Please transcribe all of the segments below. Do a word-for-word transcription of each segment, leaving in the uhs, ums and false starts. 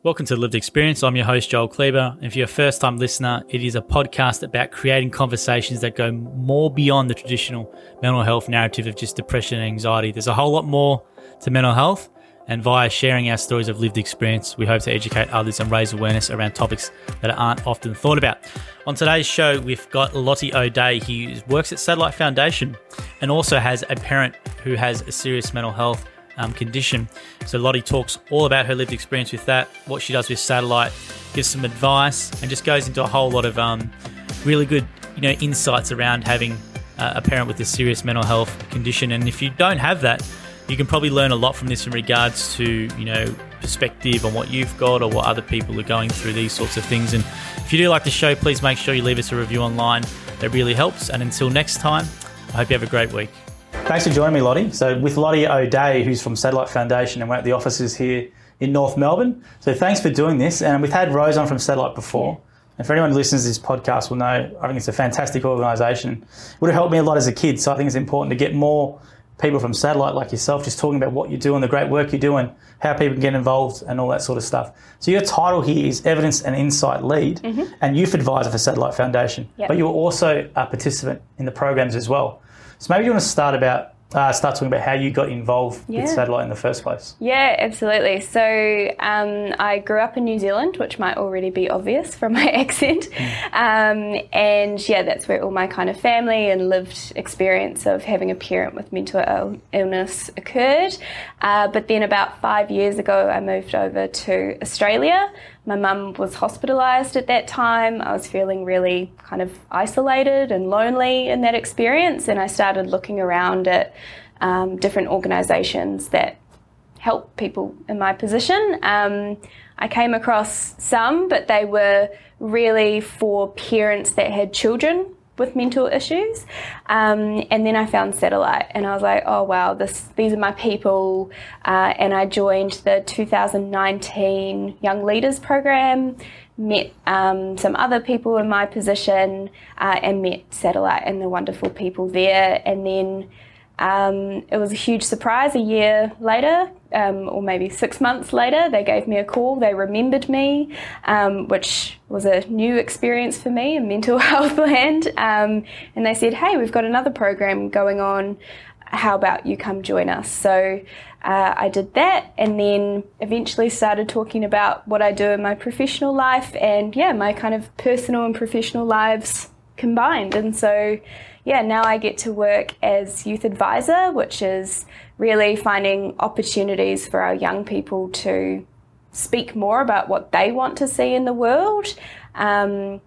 Welcome to Lived Experience. I'm your host, Joel Kleber. And if you're a first-time listener, it is a podcast about creating conversations that go more beyond the traditional mental health narrative of just depression and anxiety. There's a whole lot more to mental health, and via sharing our stories of lived experience, we hope to educate others and raise awareness around topics that aren't often thought about. On today's show, we've got Lottie O'Day. He works at Satellite Foundation and also has a parent who has a serious mental health Um, condition. So Lottie talks all about her lived experience with that, what she does with Satellite, gives some advice, and just goes into a whole lot of um, really good, you know, insights around having uh, a parent with a serious mental health condition. And if you don't have that, you can probably learn a lot from this in regards to, you know, perspective on what you've got or what other people are going through, these sorts of things. And if you do like the show, please make sure you leave us a review online. That really helps. And until next time, I hope you have a great week. Thanks for joining me, Lottie. So with Lottie O'Day, who's from Satellite Foundation, and we're at the offices here in North Melbourne. So thanks for doing this. And we've had Rose on from Satellite before. And for anyone who listens to this podcast will know, I think it's a fantastic organisation. It would have helped me a lot as a kid. So I think it's important to get more people from Satellite like yourself just talking about what you do and the great work you do and how people can get involved and all that sort of stuff. So your title here is Evidence and Insight Lead mm-hmm. and Youth Advisor for Satellite Foundation. Yep. But you're also a participant in the programs as well. So maybe you want to start about uh, start talking about how you got involved yeah. with Satellite in the first place. Yeah, absolutely. So um, I grew up in New Zealand, which might already be obvious from my accent. Mm. Um, and yeah, that's where all my kind of family and lived experience of having a parent with mental Ill- illness occurred. Uh, but then about five years ago, I moved over to Australia. My mum was hospitalised at that time. I was feeling really kind of isolated and lonely in that experience, and I started looking around at um, different organisations that help people in my position. Um, I came across some, but they were really for parents that had children with mental issues. Um, and then I found Satellite and I was like, oh wow, this these are my people. Uh, and I joined the two thousand nineteen Young Leaders Program, met um, some other people in my position uh, and met Satellite and the wonderful people there. And then um, it was a huge surprise a year later, um, or maybe six months later, they gave me a call. They remembered me, um, which was a new experience for me in mental health land. Um, and they said, hey, we've got another program going on. How about you come join us? So uh, I did that, and then eventually started talking about what I do in my professional life and, yeah, my kind of personal and professional lives combined. And so yeah, now I get to work as youth advisor, which is really finding opportunities for our young people to speak more about what they want to see in the world, um,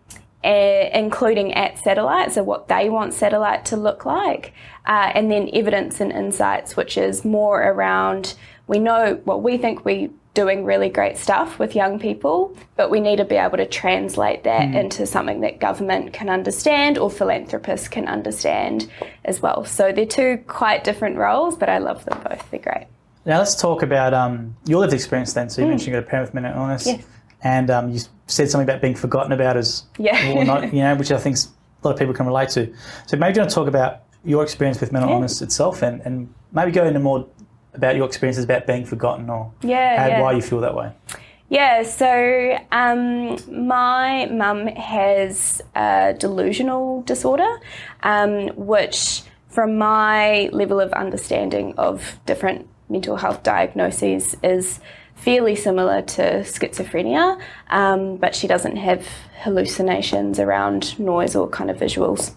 a- including at Satellite, so what they want Satellite to look like, uh, and then evidence and insights, which is more around, we know what we think we doing really great stuff with young people, but we need to be able to translate that mm. into something that government can understand or philanthropists can understand as well. So they're two quite different roles, but I love them both. They're great. Now let's talk about um, your lived experience then. So you mm. mentioned you got a parent with mental illness, yes. and um, you said something about being forgotten about as yeah. well, not, you know, which I think a lot of people can relate to. So maybe you want to talk about your experience with mental yeah. illness itself, and, and maybe go into more about your experiences about being forgotten or yeah, how, yeah. why you feel that way. Yeah, so um, my mum has a delusional disorder, um, which from my level of understanding of different mental health diagnoses is fairly similar to schizophrenia, um, but she doesn't have hallucinations around noise or kind of visuals.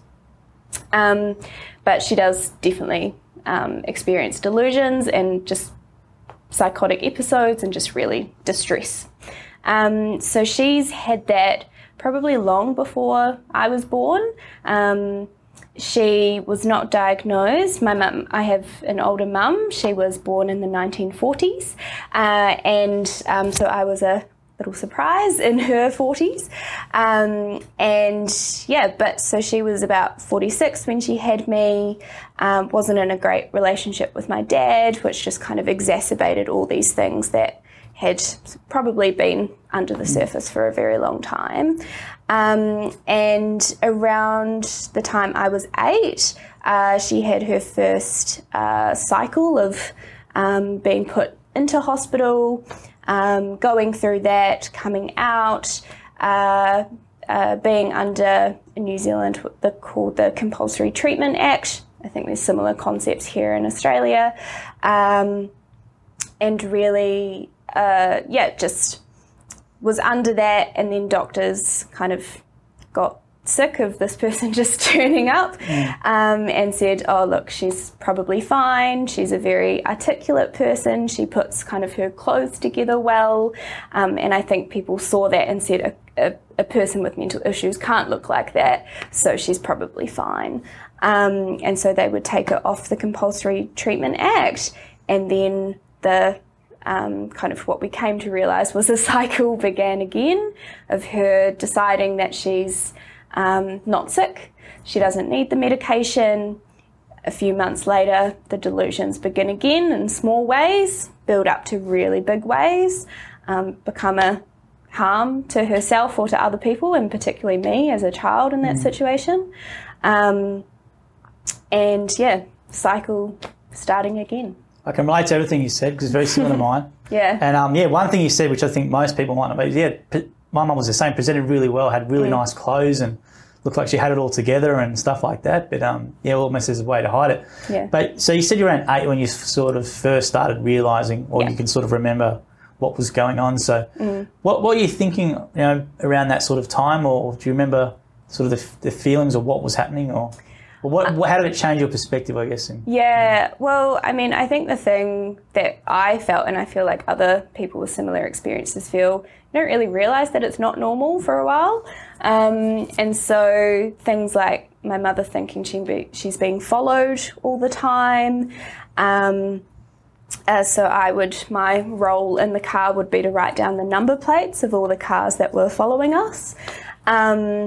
Um, but she does definitely Um, experience delusions and just psychotic episodes and just really distress. Um, so she's had that probably long before I was born. Um, she was not diagnosed. My mum, I have an older mum. She was born in the nineteen forties, uh, and um, so I was a little surprise in her forties. Um, and yeah, but so she was about forty-six when she had me, um, wasn't in a great relationship with my dad, which just kind of exacerbated all these things that had probably been under the surface for a very long time. Um, and around the time I was eight, uh, she had her first uh, cycle of um, being put into hospital. um, going through that, coming out, uh, uh, being under in New Zealand what they're called the Compulsory Treatment Act. I think there's similar concepts here in Australia. Um, and really, uh, yeah, just was under that, and then doctors kind of got sick of this person just turning up mm. um, and said, oh, look, she's probably fine. She's a very articulate person. She puts kind of her clothes together well. Um, and I think people saw that and said, a, a, a person with mental issues can't look like that, so she's probably fine. Um, and so they would take her off the Compulsory Treatment Act, and then the um, kind of what we came to realise was the cycle began again of her deciding that she's um, not sick, she doesn't need the medication. A few months later, the delusions begin again in small ways, build up to really big ways, um, become a harm to herself or to other people, and particularly me as a child in that mm. situation. Um, And yeah, cycle starting again. I can relate to everything you said because it's very similar to mine. Yeah. And um, yeah, one thing you said, which I think most people might not be, yeah, my mum was the same, presented really well, had really mm. nice clothes and looked like she had it all together and stuff like that. But um, yeah, almost as a way to hide it. Yeah. But so you said you were around eight when you sort of first started realising, or yeah. you can sort of remember what was going on. So mm. what, what were you thinking, you know, around that sort of time, or do you remember sort of the, the feelings of what was happening, or? Well, what, what, how did it change your perspective, I guess? In, yeah, well, I mean, I think the thing that I felt, and I feel like other people with similar experiences feel, you don't really realise that it's not normal for a while. Um, and so things like my mother thinking she be, she's being followed all the time. Um, uh, so I would, my role in the car would be to write down the number plates of all the cars that were following us. Um,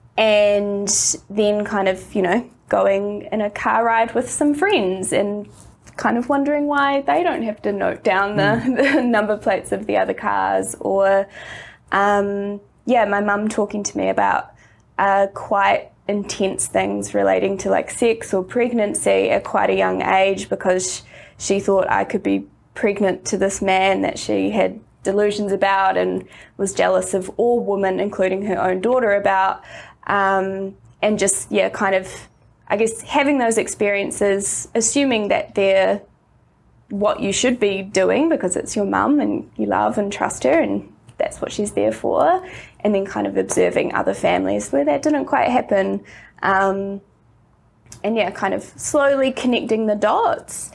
and then kind of, you know, going in a car ride with some friends and kind of wondering why they don't have to note down the, mm. the number plates of the other cars, or um, yeah, my mum talking to me about uh, quite intense things relating to like sex or pregnancy at quite a young age, because she thought I could be pregnant to this man that she had delusions about and was jealous of all women, including her own daughter, about, um, and just yeah kind of I guess having those experiences, assuming that they're what you should be doing because it's your mum and you love and trust her and that's what she's there for, and then kind of observing other families where that didn't quite happen, um, and yeah, kind of slowly connecting the dots,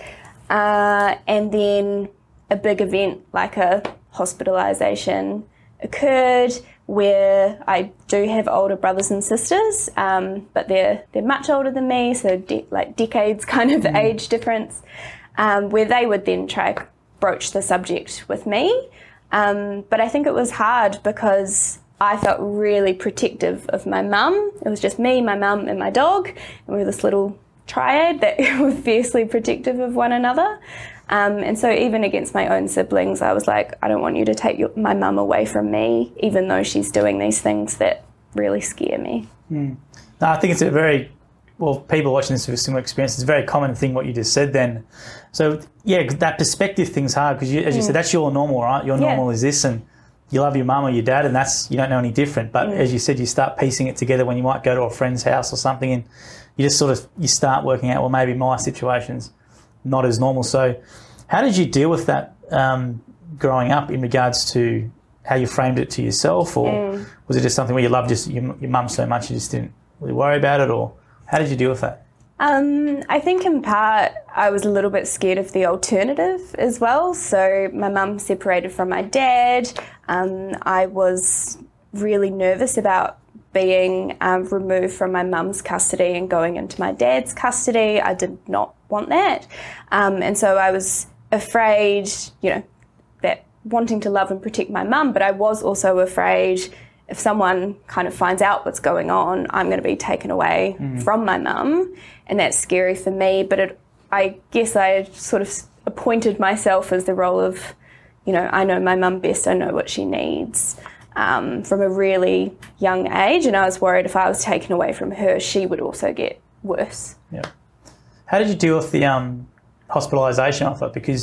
uh, and then a big event like a hospitalisation occurred, where I do have older brothers and sisters, um, but they're they're much older than me, so de- like decades kind of mm. age difference, um, where they would then try to broach the subject with me. Um, but I think it was hard because I felt really protective of my mum. It was just me, my mum and my dog, and we were this little triad that were fiercely protective of one another. Um, and so even against my own siblings, I was like, I don't want you to take your, my mum away from me, even though she's doing these things that really scare me. Mm. No, I think it's a very, well, people watching this with a similar experience, it's a very common thing what you just said then. So, yeah, that perspective thing's hard because, you, as you mm. said, that's your normal, right? Your normal yeah. is this, and you love your mum or your dad, and that's, you don't know any different. But mm. as you said, you start piecing it together when you might go to a friend's house or something, and you just sort of, you start working out, well, maybe my situation's not as normal. So how did you deal with that um, growing up in regards to how you framed it to yourself, or mm. was it just something where you loved just your, your mum so much you just didn't really worry about it, or how did you deal with that? Um, I think in part I was a little bit scared of the alternative as well. So my mum separated from my dad. Um, I was really nervous about being um, removed from my mum's custody and going into my dad's custody. I did not want that. Um, and so I was afraid, you know, that wanting to love and protect my mum, but I was also afraid if someone kind of finds out what's going on, I'm going to be taken away mm. from my mum, and that's scary for me. But it, I guess I sort of appointed myself as the role of, you know, I know my mum best, I know what she needs, um, from a really young age, and I was worried if I was taken away from her, she would also get worse. Yeah. How did you deal with the um, hospitalisation of it? Because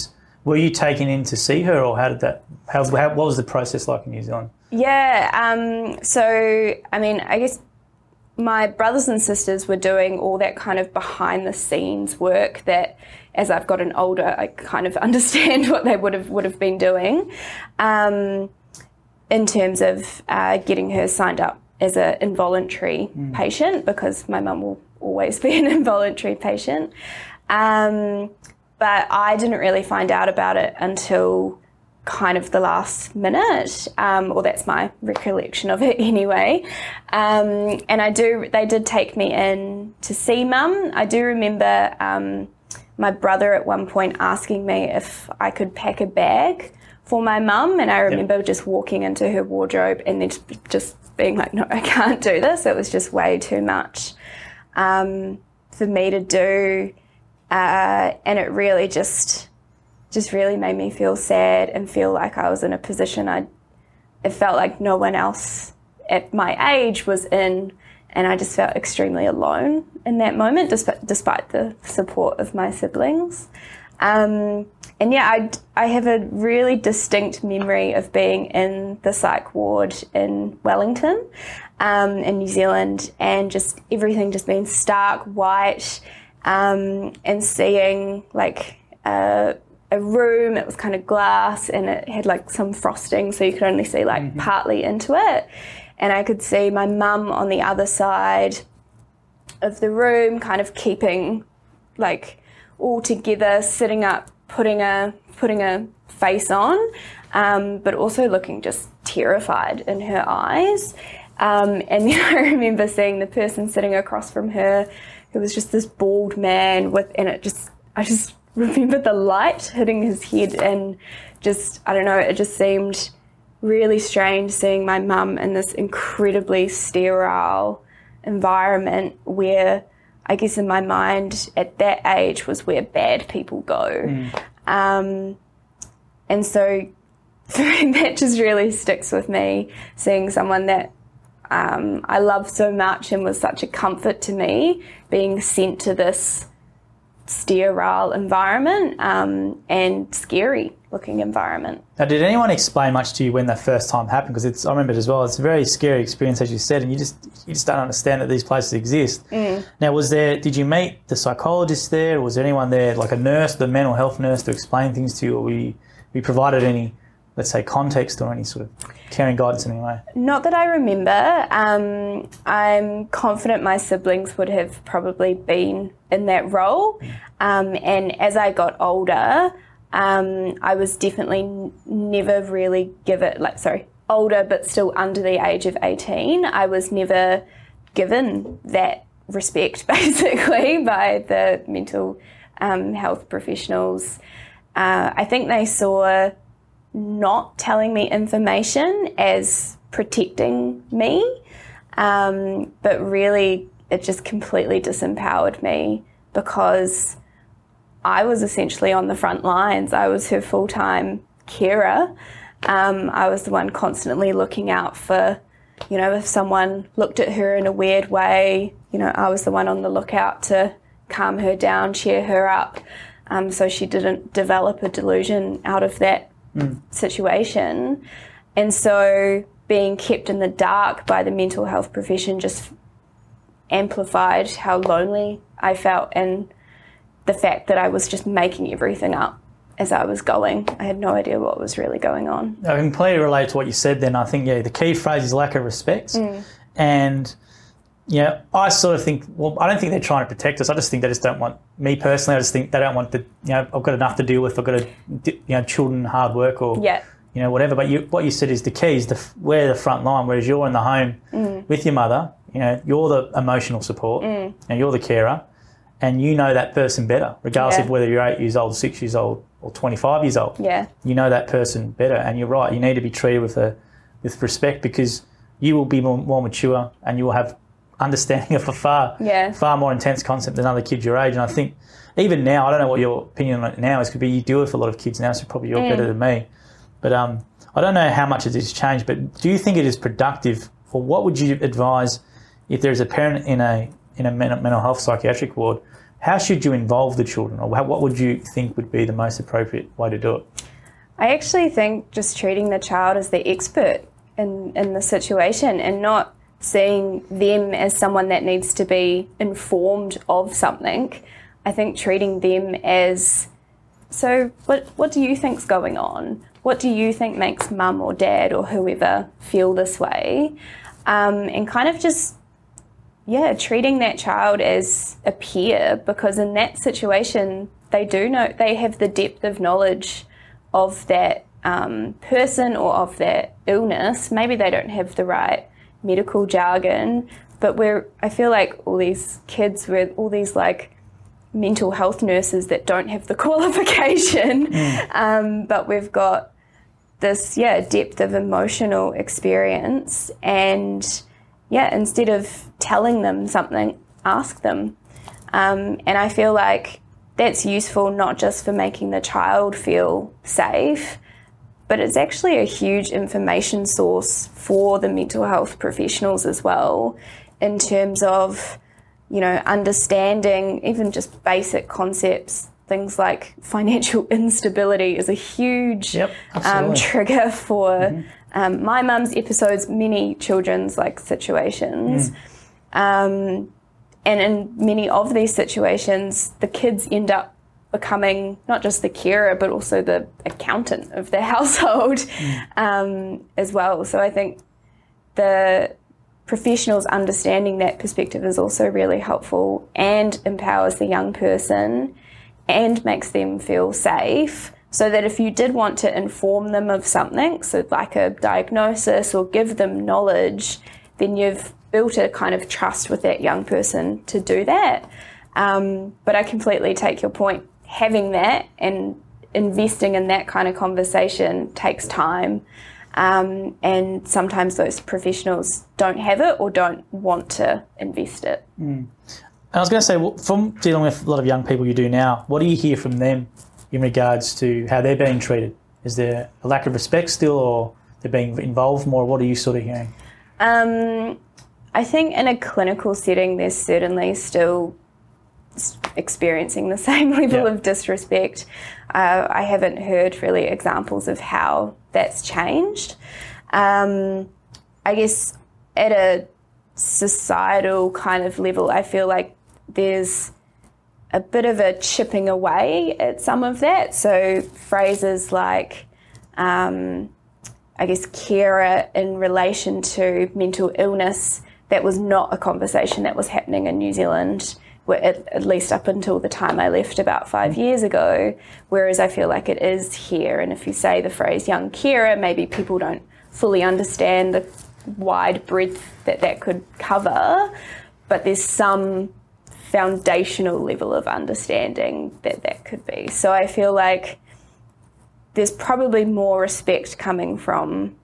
were you taken in to see her, or how did that? How, how what was the process like in New Zealand? Yeah. Um, so I mean, I guess my brothers and sisters were doing all that kind of behind the scenes work that, as I've gotten older, I kind of understand what they would have would have been doing, um, in terms of uh, getting her signed up as an involuntary mm. patient, because my mum will always be an involuntary patient. Um, but I didn't really find out about it until kind of the last minute, um, or that's my recollection of it anyway. Um, and I do, they did take me in to see mum. I do remember um, my brother at one point asking me if I could pack a bag for my mum, and I remember yep. just walking into her wardrobe and then just, just being like, no, I can't do this. It was just way too much um, for me to do, uh, and it really just just really made me feel sad and feel like I was in a position I it felt like no one else at my age was in, and I just felt extremely alone in that moment, despite, despite the support of my siblings. Um, and yeah, I, I have a really distinct memory of being in the psych ward in Wellington, um, in New Zealand, and just everything just being stark white, um, and seeing like a, a room. It was kind of glass and it had like some frosting, so you could only see like mm-hmm. partly into it. And I could see my mum on the other side of the room, kind of keeping like all together, sitting up, putting a putting a face on, um, but also looking just terrified in her eyes. Um, and then I remember seeing the person sitting across from her, who was just this bald man with, and it just, I just remember the light hitting his head, and just, I don't know, it just seemed really strange seeing my mum in this incredibly sterile environment where, I guess in my mind at that age, was where bad people go. Mm. Um, and so that just really sticks with me, seeing someone that um, I love so much and was such a comfort to me being sent to this sterile environment, um, and scary looking environment. Now, did anyone explain much to you when that first time happened? Because it's, I remember it as well, it's a very scary experience, as you said, and you just you just don't understand that these places exist. Mm. Now, was there, did you meet the psychologist there, or was there anyone there, like a nurse, the mental health nurse, to explain things to you, or were you, were you provided any, let's say, context or any sort of caring guidance in any way? Not that I remember. Um, I'm confident my siblings would have probably been in that role. Um, and as I got older, um, I was definitely n- never really given, like, sorry, older but still under the age of eighteen, I was never given that respect, basically, by the mental um, health professionals. Uh, I think they saw not telling me information as protecting me, um, but really it just completely disempowered me, because I was essentially on the front lines. I was her full-time carer. Um, I was the one constantly looking out for, you know, if someone looked at her in a weird way, you know, I was the one on the lookout to calm her down, cheer her up, um, so she didn't develop a delusion out of that mm. situation. And so being kept in the dark by the mental health profession just amplified how lonely I felt, and the fact that I was just making everything up as I was going. I had no idea what was really going on. I completely relate to what you said then. I think, yeah, the key phrase is lack of respect. Mm. And, you know, I sort of think, well, I don't think they're trying to protect us. I just think they just don't want, me personally, I just think they don't want the, you know, I've got enough to deal with. I've got, a, you know, children, hard work, or, yeah. you know, whatever. But you, what you said is the key is the, we're the front line, whereas you're in the home mm. with your mother. You know, you're the emotional support, mm. and you're the carer, and you know that person better, regardless yeah. of whether you're eight years old, six years old, or twenty-five years old. Yeah, you know that person better, and you're right. You need to be treated with a with respect, because you will be more, more mature, and you will have understanding of a far yeah. far more intense concept than other kids your age. And I think even now, I don't know what your opinion on it now is. Could be you deal with a lot of kids now, so probably you're mm. better than me. But um, I don't know how much it has changed. But do you think it is productive, or what would you advise if there is a parent in a in a mental health psychiatric ward how should you involve the children, or how, what would you think would be the most appropriate way to do it? I actually think just treating the child as the expert in, in the situation and not seeing them as someone that needs to be informed of something. I think treating them as, so what, what do you think's going on? What do you think makes mum or dad or whoever feel this way? Um, and kind of just, yeah, treating that child as a peer, because in that situation, they do know, they have the depth of knowledge of that um, person or of that illness. Maybe they don't have the right medical jargon, but we're, I feel like all these kids with all these like mental health nurses that don't have the qualification, mm. um, but we've got this, yeah, depth of emotional experience, and yeah, instead of telling them something, ask them. Um, and I feel like that's useful not just for making the child feel safe, but it's actually a huge information source for the mental health professionals as well, in terms of, you know, understanding even just basic concepts. Things like financial instability is a huge yep, um, trigger for mm-hmm. um, my mum's episodes, many children's like situations. Mm. Um, and in many of these situations, the kids end up becoming not just the carer, but also the accountant of their household mm. um, as well. So I think the professionals understanding that perspective is also really helpful and empowers the young person and makes them feel safe, so that if you did want to inform them of something, so like a diagnosis or give them knowledge, then you've built a kind of trust with that young person to do that. Um, but I completely take your point. Having that and investing in that kind of conversation takes time, um, and sometimes those professionals don't have it or don't want to invest it. Mm. I was going to say, well, from dealing with a lot of young people you do now, what do you hear from them in regards to how they're being treated? Is there a lack of respect still, or they're being involved more? What are you sort of hearing? Um, I think in a clinical setting, there's certainly still experiencing the same level yep. of disrespect. Uh, I haven't heard really examples of how that's changed. Um, I guess at a societal kind of level, I feel like there's a bit of a chipping away at some of that. So phrases like, um, I guess, carer in relation to mental illness, that was not a conversation that was happening in New Zealand, at, at least up until the time I left about five years ago, whereas I feel like it is here. And if you say the phrase young carer, maybe people don't fully understand the wide breadth that that could cover, but there's some foundational level of understanding that that could be. So I feel like there's probably more respect coming from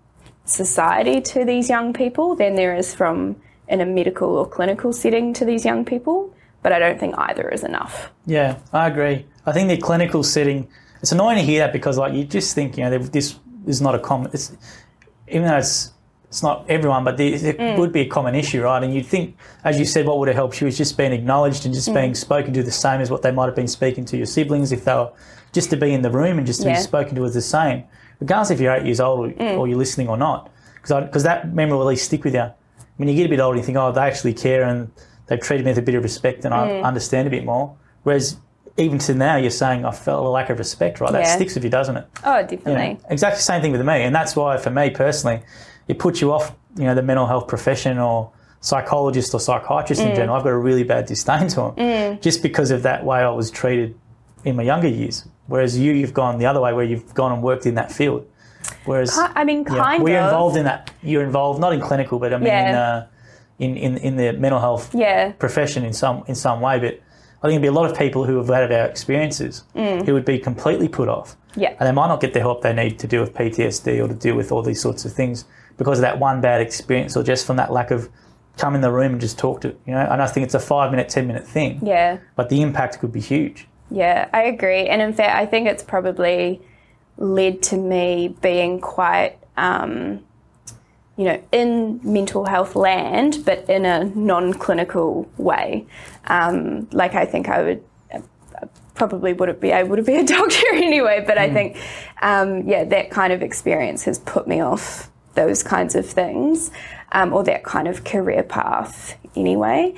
society to these young people than there is from in a medical or clinical setting to these young people, but I don't think either is enough. Yeah, I agree. I think the clinical setting, it's annoying to hear that, because like you just think, you know, this is not a common, it's, even though it's it's not everyone, but there, there mm. would be a common issue, right? And you'd think, as you said, what would have helped you is just being acknowledged and just mm. being spoken to the same as what they might have been speaking to your siblings, if they were just to be in the room and just to yeah. be spoken to as the same, regardless if you're eight years old or, mm. or you're listening or not, because that memory will at least stick with you. When you get a bit older, you think, oh, they actually care and they've treated me with a bit of respect and mm. I understand a bit more. Whereas even to now, you're saying I felt a lack of respect, right? That yeah. sticks with you, doesn't it? Oh, definitely. You know, exactly the same thing with me. And that's why, for me personally, it puts you off, you know, the mental health profession or psychologist or psychiatrist mm. in general. I've got a really bad disdain to them mm. just because of that way I was treated in my younger years. Whereas you, you've gone the other way, where you've gone and worked in that field. Whereas, I mean, kind yeah, we're of. involved in that. You're involved, not in clinical, but I mean yeah. in, uh, in in in the mental health yeah. profession in some in some way. But I think there'd be a lot of people who have had our experiences mm. who would be completely put off. Yeah. And they might not get the help they need to deal with P T S D or to deal with all these sorts of things because of that one bad experience, or just from that lack of come in the room and just talk to, you know. And I think it's a five minute, ten minute thing. Yeah. But the impact could be huge. Yeah, I agree. And in fact, I think it's probably led to me being quite, um, you know, in mental health land, but in a non-clinical way. Um, like I think I would I probably wouldn't be able to be a doctor anyway, but mm. I think, um, yeah, that kind of experience has put me off those kinds of things, um, or that kind of career path anyway.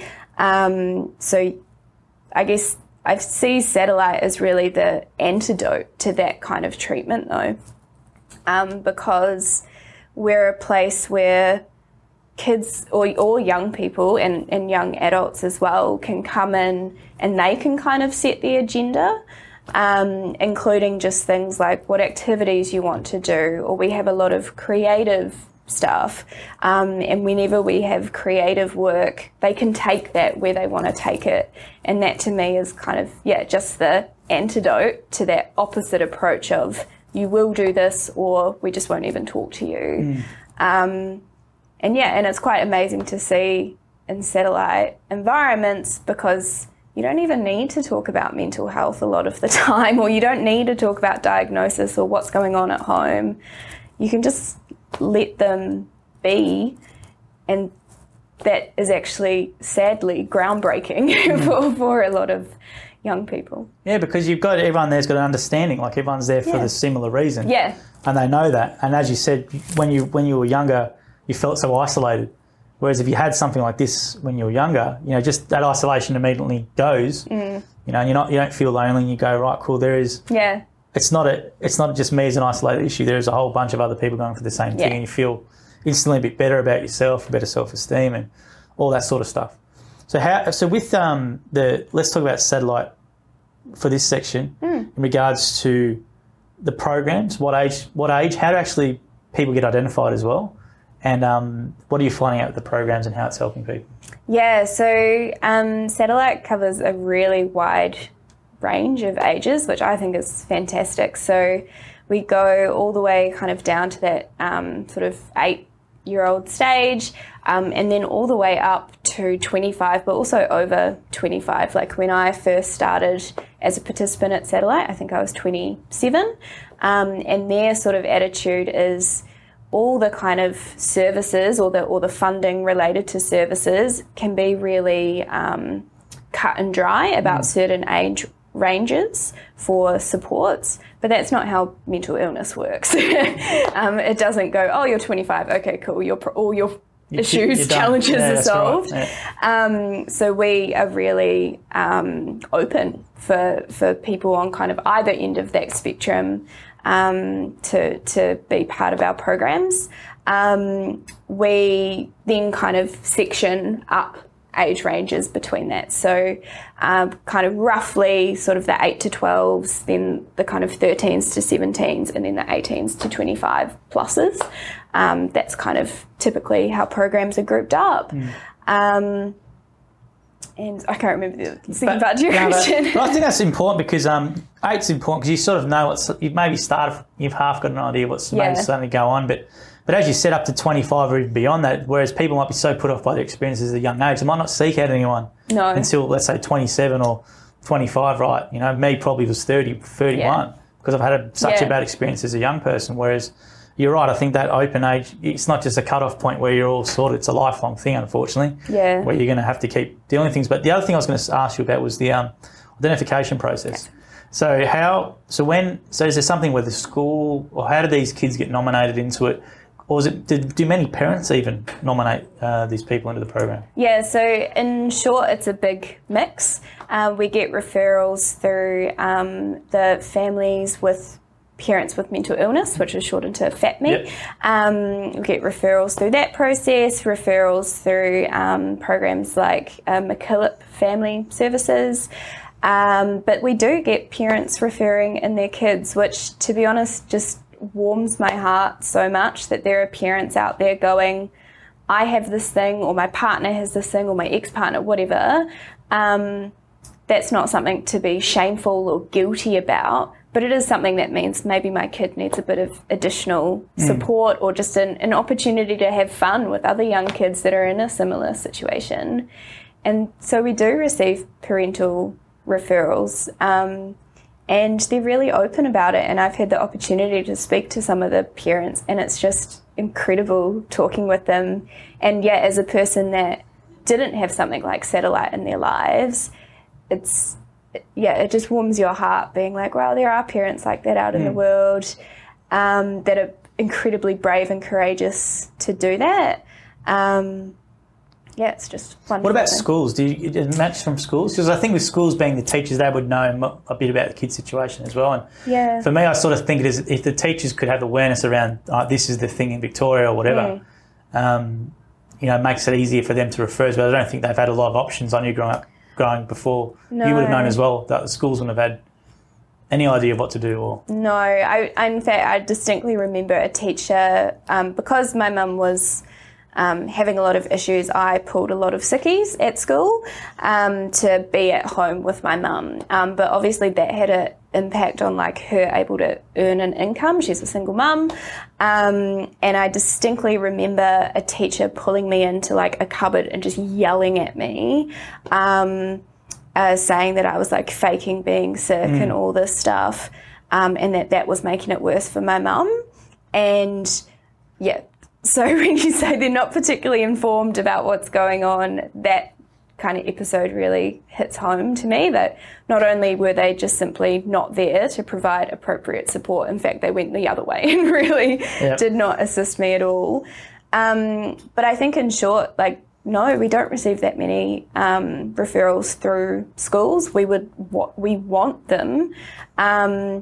Um, so I guess I see Satellite as really the antidote to that kind of treatment though, um, because we're a place where kids or, or young people and, and young adults as well can come in and they can kind of set the agenda, um, including just things like what activities you want to do, or we have a lot of creative stuff, um, and whenever we have creative work, they can take that where they want to take it, and that to me is kind of, yeah, just the antidote to that opposite approach of you will do this or we just won't even talk to you. Mm. Um, and yeah, and it's quite amazing to see in Satellite environments, because you don't even need to talk about mental health a lot of the time, or you don't need to talk about diagnosis or what's going on at home. You can just let them be, and that is actually sadly groundbreaking mm. for, for a lot of young people. Yeah, because you've got everyone there's got an understanding, like everyone's there for yeah. the similar reason. Yeah. And they know that. And as you said, when you when you were younger, you felt so isolated. Whereas if you had something like this when you were younger, you know, just that isolation immediately goes. Mm. You know, and you're not you don't feel lonely, and you go, right, cool, there is Yeah. It's not a it's not just me as an isolated issue. There's a whole bunch of other people going for the same thing, yeah. and you feel instantly a bit better about yourself, better self-esteem, and all that sort of stuff. So how so with um the let's talk about Satellite for this section mm. in regards to the programs. What age? What age? How do actually people get identified as well? And um, what are you finding out with the programs and how it's helping people? Yeah, so um, Satellite covers a really wide range of ages, which I think is fantastic. So we go all the way kind of down to that um, sort of eight-year-old stage, um, and then all the way up to twenty-five, but also over twenty-five. Like when I first started as a participant at Satellite, I think I was twenty-seven, um, and their sort of attitude is all the kind of services or the or the funding related to services can be really um, cut and dry about mm. certain age ranges for supports, but that's not how mental illness works. um, it doesn't go, oh, you're twenty-five, okay, cool, your all your you, issues, challenges yeah, are solved. Right. Yeah. Um, so we are really um, open for for people on kind of either end of that spectrum um, to to be part of our programs. Um, we then kind of section up age ranges between that. So um, kind of roughly sort of the eight to twelves, then the kind of thirteens to seventeens, and then the eighteens to twenty-five pluses. Um, that's kind of typically how programs are grouped up. Mm. Um, and I can't remember the second part of your no, question. But, but I think that's important because um, eight's important because you sort of know what's, you've maybe started, you've half got an idea what's yeah. maybe starting to go on, but But as you set up to twenty-five or even beyond that, whereas people might be so put off by their experiences at a young age, they might not seek out anyone no. until, let's say, twenty-seven or twenty-five, right? You know, me probably was thirty, thirty-one yeah. because I've had a, such yeah. a bad experience as a young person, whereas you're right, I think that open age, it's not just a cut-off point where you're all sorted, it's a lifelong thing, unfortunately, yeah. where you're going to have to keep dealing with things. But the other thing I was going to ask you about was the um, identification process. Okay. So how, so when, so is there something where the school, or how do these kids get nominated into it? Or is it, do, do many parents even nominate uh, these people into the program? Yeah, so in short, it's a big mix. Uh, we get referrals through um, the families with parents with mental illness, which is shortened to F A P M E. Yep. Um, we get referrals through that process, referrals through um, programs like uh, McKillop Family Services. Um, but we do get parents referring in their kids, which, to be honest, just warms my heart so much that there are parents out there going, I have this thing, or my partner has this thing, or my ex-partner, whatever. Um, that's not something to be shameful or guilty about, but it is something that means maybe my kid needs a bit of additional mm. support, or just an, an opportunity to have fun with other young kids that are in a similar situation. And so we do receive parental referrals. Um, And they're really open about it, and I've had the opportunity to speak to some of the parents, and it's just incredible talking with them. And yeah, as a person that didn't have something like Satellite in their lives, it's, yeah, it just warms your heart being like, well, there are parents like that out mm. in the world um, that are incredibly brave and courageous to do that. Um, yeah, it's just wonderful. What about schools? Do you do you match from schools? Because I think with schools being the teachers, they would know a bit about the kids' situation as well. And yeah. for me, I sort of think it is if the teachers could have awareness around oh, this is the thing in Victoria or whatever, mm. um, you know, it makes it easier for them to refer to. But I don't think they've had a lot of options. I knew growing up, growing before, no. you would have known as well that the schools wouldn't have had any idea of what to do. Or no, I in fact I distinctly remember a teacher um, because my mum was. Um, having a lot of issues, I pulled a lot of sickies at school um, to be at home with my mum. Um, but obviously that had an impact on like her able to earn an income. She's a single mum. Um, and I distinctly remember a teacher pulling me into like a cupboard and just yelling at me, um, uh, saying that I was like faking being sick mm. and all this stuff, um, and that that was making it worse for my mum. And yeah, so when you say they're not particularly informed about what's going on, that kind of episode really hits home to me, that not only were they just simply not there to provide appropriate support, in fact, they went the other way and really yep. did not assist me at all. Um, but I think in short, like, no, we don't receive that many um, referrals through schools. We would, we want them. Um,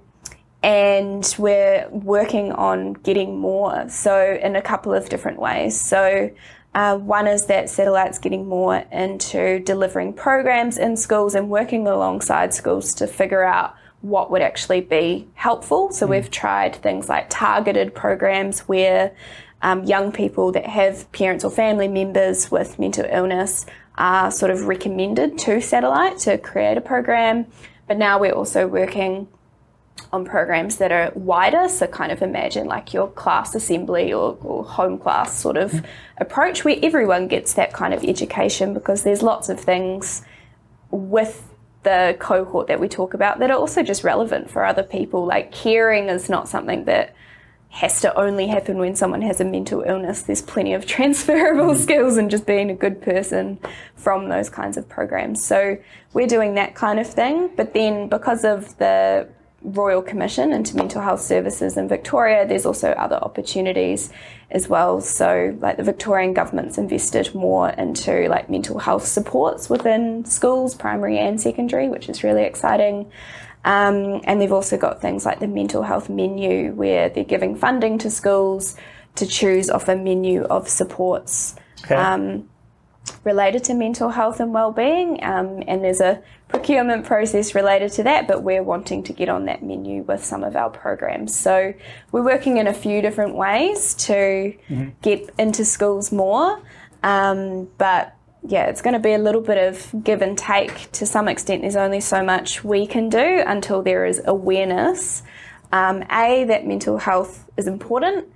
And we're working on getting more, so in a couple of different ways. So uh, one is that Satellite's getting more into delivering programs in schools and working alongside schools to figure out what would actually be helpful. So mm. we've tried things like targeted programs where um, young people that have parents or family members with mental illness are sort of recommended to Satellite to create a program. But now we're also working on programs that are wider, so kind of imagine like your class assembly or, or home class sort of mm. approach where everyone gets that kind of education, because there's lots of things with the cohort that we talk about that are also just relevant for other people. Like caring is not something that has to only happen when someone has a mental illness. There's plenty of transferable mm. skills and just being a good person from those kinds of programs. So we're doing that kind of thing, but then because of the Royal Commission into Mental Health Services in Victoria, there's also other opportunities as well. So like the Victorian government's invested more into like mental health supports within schools, primary and secondary, which is really exciting. Um, and they've also got things like the mental health menu where they're giving funding to schools to choose off a menu of supports okay. um, related to mental health and wellbeing. Um, and there's a procurement process related to that, but we're wanting to get on that menu with some of our programs. So we're working in a few different ways to mm-hmm. get into schools more. Um, but yeah, it's going to be a little bit of give and take. To some extent, there's only so much we can do until there is awareness. Um, A, that mental health is important,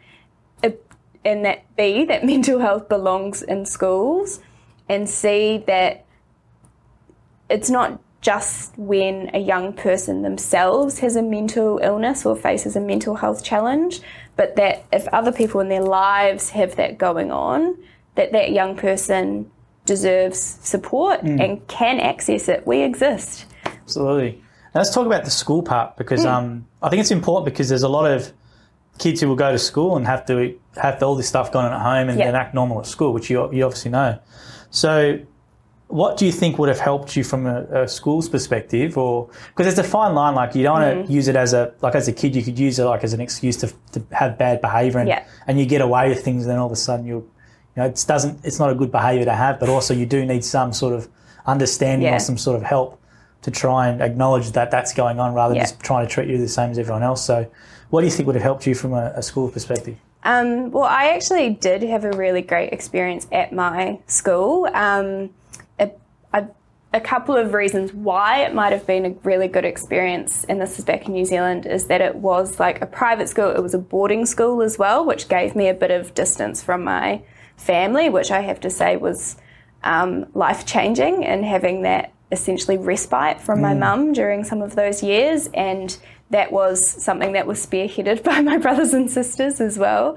and that B, that mental health belongs in schools, and C, that it's not just when a young person themselves has a mental illness or faces a mental health challenge, but that if other people in their lives have that going on, that that young person deserves support mm. and can access it. We exist. Absolutely. Now let's talk about the school part, because mm. um, I think it's important, because there's a lot of kids who will go to school and have to have all this stuff going on at home and yep. then act normal at school, which you, you obviously know. So what do you think would have helped you from a, a school's perspective? Or because there's a fine line, like you don't want to mm. use it as a, like as a kid, you could use it like as an excuse to, to have bad behaviour and, yeah. and you get away with things, and then all of a sudden you're, you know, it doesn't, it's not a good behaviour to have, but also you do need some sort of understanding yeah. or some sort of help to try and acknowledge that that's going on, rather than yeah. just trying to treat you the same as everyone else. So what do you think would have helped you from a, a school perspective? Um, well, I actually did have a really great experience at my school. Um, a, a, a couple of reasons why it might have been a really good experience, and this is back in New Zealand, is that it was like a private school. It was a boarding school as well, which gave me a bit of distance from my family, which I have to say was um, life-changing, and having that essentially respite from mm. my mum during some of those years, and that was something that was spearheaded by my brothers and sisters as well.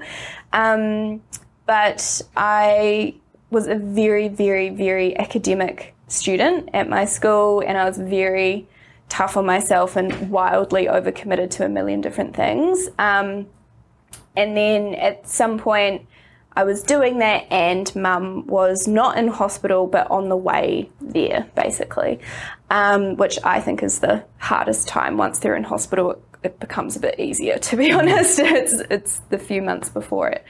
Um, but I was a very, very, very academic student at my school, and I was very tough on myself and wildly overcommitted to a million different things. Um, and then at some point I was doing that, and mum was not in hospital but on the way there, basically, um, which I think is the hardest time. Once they're in hospital, it, it becomes a bit easier, to be honest. It's, it's the few months before it.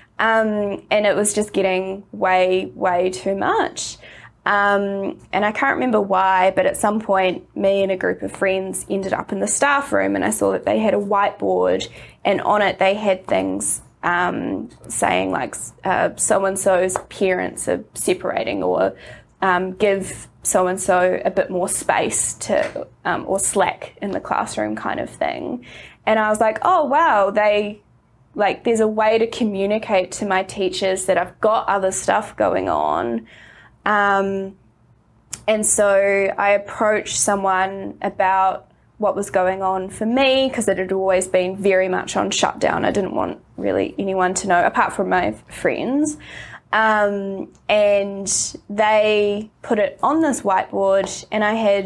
Um, and it was just getting way, way too much. Um, and I can't remember why, but at some point me and a group of friends ended up in the staff room, and I saw that they had a whiteboard, and on it they had things um, saying like uh, so-and-so's parents are separating, or um, give so-and-so a bit more space to um, or slack in the classroom kind of thing. And I was like, oh wow, they like there's a way to communicate to my teachers that I've got other stuff going on. Um, and so I approached someone about what was going on for me, because it had always been very much on shutdown. I didn't want really anyone to know, apart from my friends. Um, and they put it on this whiteboard, and I had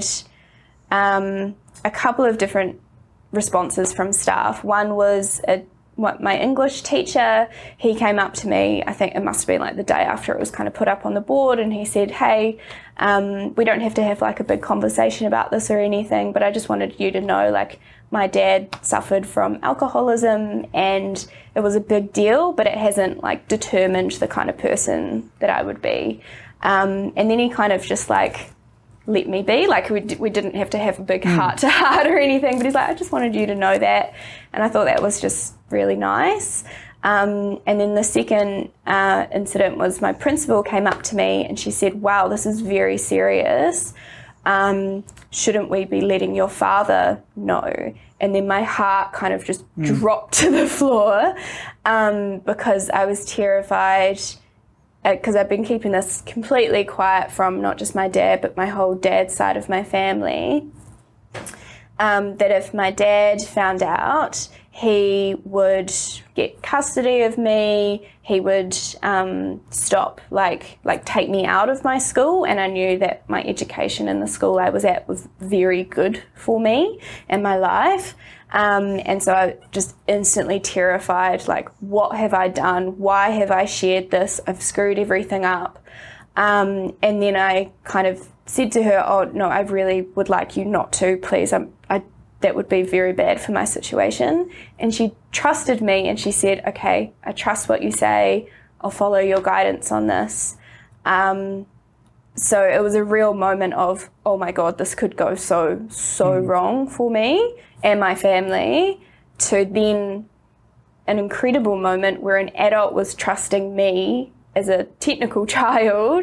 um, a couple of different responses from staff. One was a What my English teacher, he came up to me, I think it must have been like the day after it was kind of put up on the board, and he said, hey, um, we don't have to have like a big conversation about this or anything, but I just wanted you to know, like, my dad suffered from alcoholism and it was a big deal, but it hasn't like determined the kind of person that I would be. Um, and then he kind of just like let me be, like we, d- we didn't have to have a big heart to heart or anything, but he's like, I just wanted you to know that. And I thought that was just really nice. Um, and then the second uh, incident was my principal came up to me and she said, wow, this is very serious. Um, shouldn't we be letting your father know? And then my heart kind of just mm. dropped to the floor um, because I was terrified, because I've been keeping this completely quiet from not just my dad, but my whole dad's side of my family, um, that if my dad found out, he would get custody of me, he would um, stop, like, like take me out of my school, and I knew that my education in the school I was at was very good for me and my life. Um, and so I just instantly terrified, like, what have I done? Why have I shared this? I've screwed everything up. Um, and then I kind of said to her, oh, no, I really would like you not to, please. I'm, I, that would be very bad for my situation. And she trusted me and she said, okay, I trust what you say. I'll follow your guidance on this. Um, so it was a real moment of, oh my God, this could go so, so mm. wrong for me and my family, to then an incredible moment where an adult was trusting me as a technical child.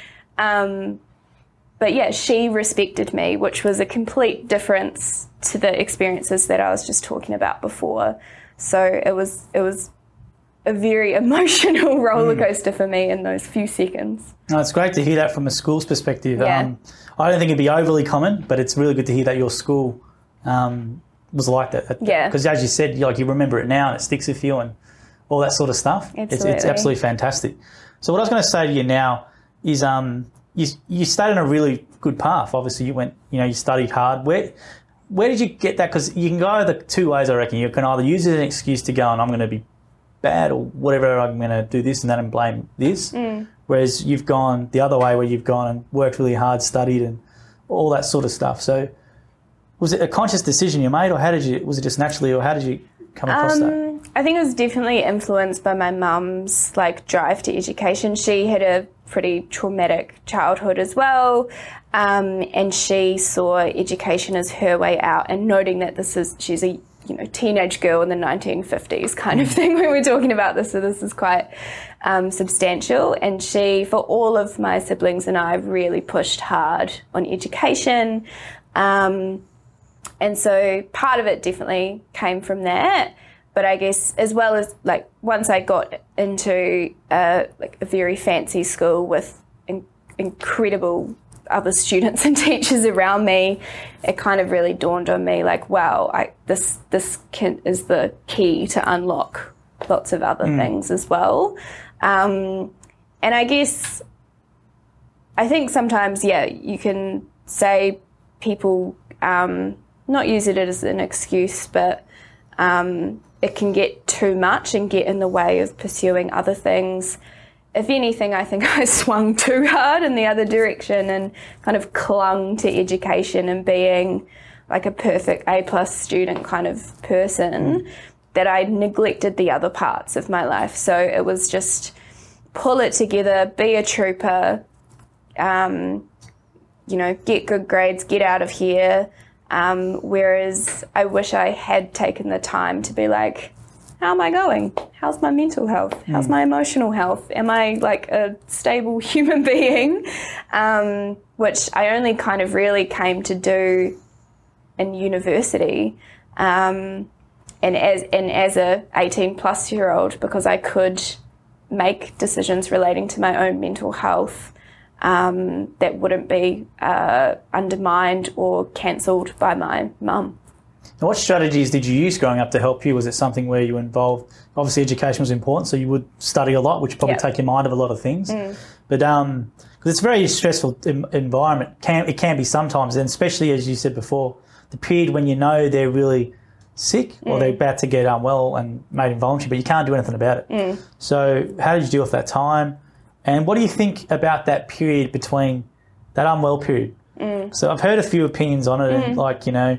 Um, but yeah, she respected me, which was a complete difference to the experiences that I was just talking about before. So it was it was a very emotional roller coaster mm. for me in those few seconds. No, it's great to hear that from a school's perspective. Yeah. Um, I don't think it'd be overly common, but it's really good to hear that your school um, was like that. Yeah. Because as you said, like, you remember it now and it sticks with you and all that sort of stuff. Absolutely. It's, it's absolutely fantastic. So what I was going to say to you now is um, you you stayed on a really good path. Obviously, you went, you know, you studied hard. Where where did you get that? Because you can go either two ways, I reckon. You can either use it as an excuse to go and I'm going to be bad or whatever, I'm going to do this and that and blame this. Mm. Whereas you've gone the other way, where you've gone and worked really hard, studied and all that sort of stuff. So was it a conscious decision you made, or how did you, was it just naturally, or how did you come across um, that? I think it was definitely influenced by my mum's like drive to education. She had a pretty traumatic childhood as well, um, and she saw education as her way out, and noting that this is, she's a you know teenage girl in the nineteen fifties kind of thing when we're talking about this, so this is quite um, substantial. And she, for all of my siblings and I, really pushed hard on education. Um, And so part of it definitely came from that. But I guess as well as, like, once I got into uh, like a very fancy school with in- incredible other students and teachers around me, it kind of really dawned on me like, wow, I, this this can, is the key to unlock lots of other mm. things as well. Um, and I guess I think sometimes, yeah, you can say people um, not use it as an excuse, but um, it can get too much and get in the way of pursuing other things. If anything, I think I swung too hard in the other direction and kind of clung to education and being like a perfect A-plus student kind of person mm. that I neglected the other parts of my life. So it was just pull it together, be a trooper, um, you know, get good grades, get out of here. Um, whereas I wish I had taken the time to be like, how am I going? How's my mental health? How's mm. my emotional health? Am I like a stable human being? Um, which I only kind of really came to do in university, um, and as and as a eighteen plus year old, because I could make decisions relating to my own mental health um, that wouldn't be uh, undermined or cancelled by my mum. And what strategies did you use growing up to help you? Was it something where you were involved? Obviously, education was important, so you would study a lot, which would probably yep. take your mind of a lot of things. Mm. But um, because it's a very stressful im- environment, can it can be sometimes, and especially as you said before, the period when you know they're really sick mm. or they're about to get unwell and made involuntary, but you can't do anything about it. Mm. So how did you deal with that time? And what do you think about that period between that unwell period? Mm. So I've heard a few opinions on it, mm. and like, you know,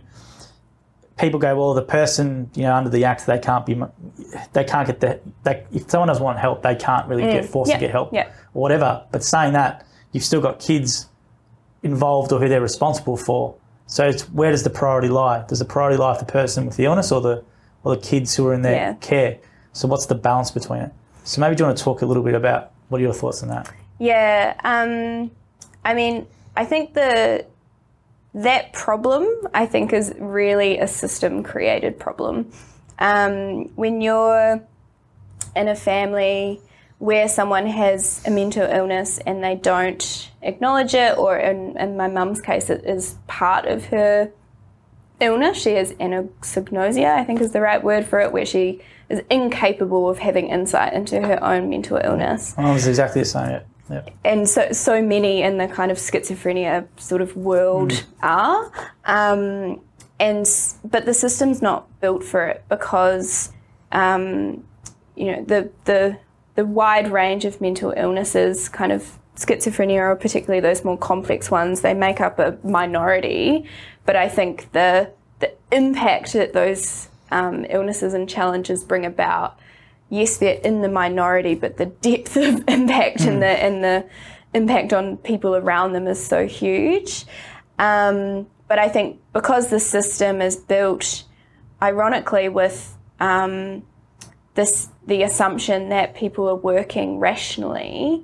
people go, well, the person, you know, under the act, they can't be, they can't get the, they, if someone doesn't want help, they can't really mm. get forced yep. to get help yep. or whatever. But saying that, you've still got kids involved or who they're responsible for. So it's, where does the priority lie? Does the priority lie with the person with the illness or the or the kids who are in their yeah. care? So what's the balance between it? So maybe do you want to talk a little bit about what are your thoughts on that? Yeah, um, I mean, I think the that problem, I think, is really a system-created problem. Um, when you're in a family where someone has a mental illness and they don't acknowledge it, or in, in my mum's case, it is part of her illness. She has anosognosia, I think is the right word for it, where she is incapable of having insight into her own mental illness. I was exactly the same, yeah. Yep. And so so many in the kind of schizophrenia sort of world mm. are. Um, and but the system's not built for it because, um, you know, the, the the wide range of mental illnesses, kind of schizophrenia, or particularly those more complex ones, they make up a minority. But I think the the impact that those um, illnesses and challenges bring about, yes, they're in the minority, but the depth of impact mm. and the and the impact on people around them is so huge. Um, but I think because the system is built, ironically, with um, this the assumption that people are working rationally,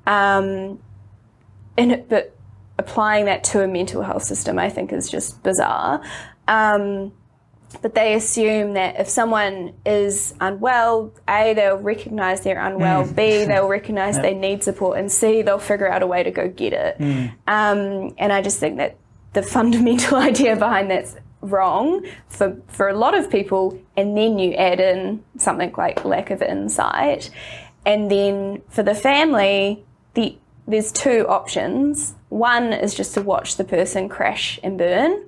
um, in it, but applying that to a mental health system, I think, is just bizarre. Um, But they assume that if someone is unwell, A, they'll recognise they're unwell, mm. B, they'll recognise yep. they need support, and C, they'll figure out a way to go get it. Mm. Um, and I just think that the fundamental idea behind that's wrong for, for a lot of people, and then you add in something like lack of insight. And then for the family, the there's two options. One is just to watch the person crash and burn.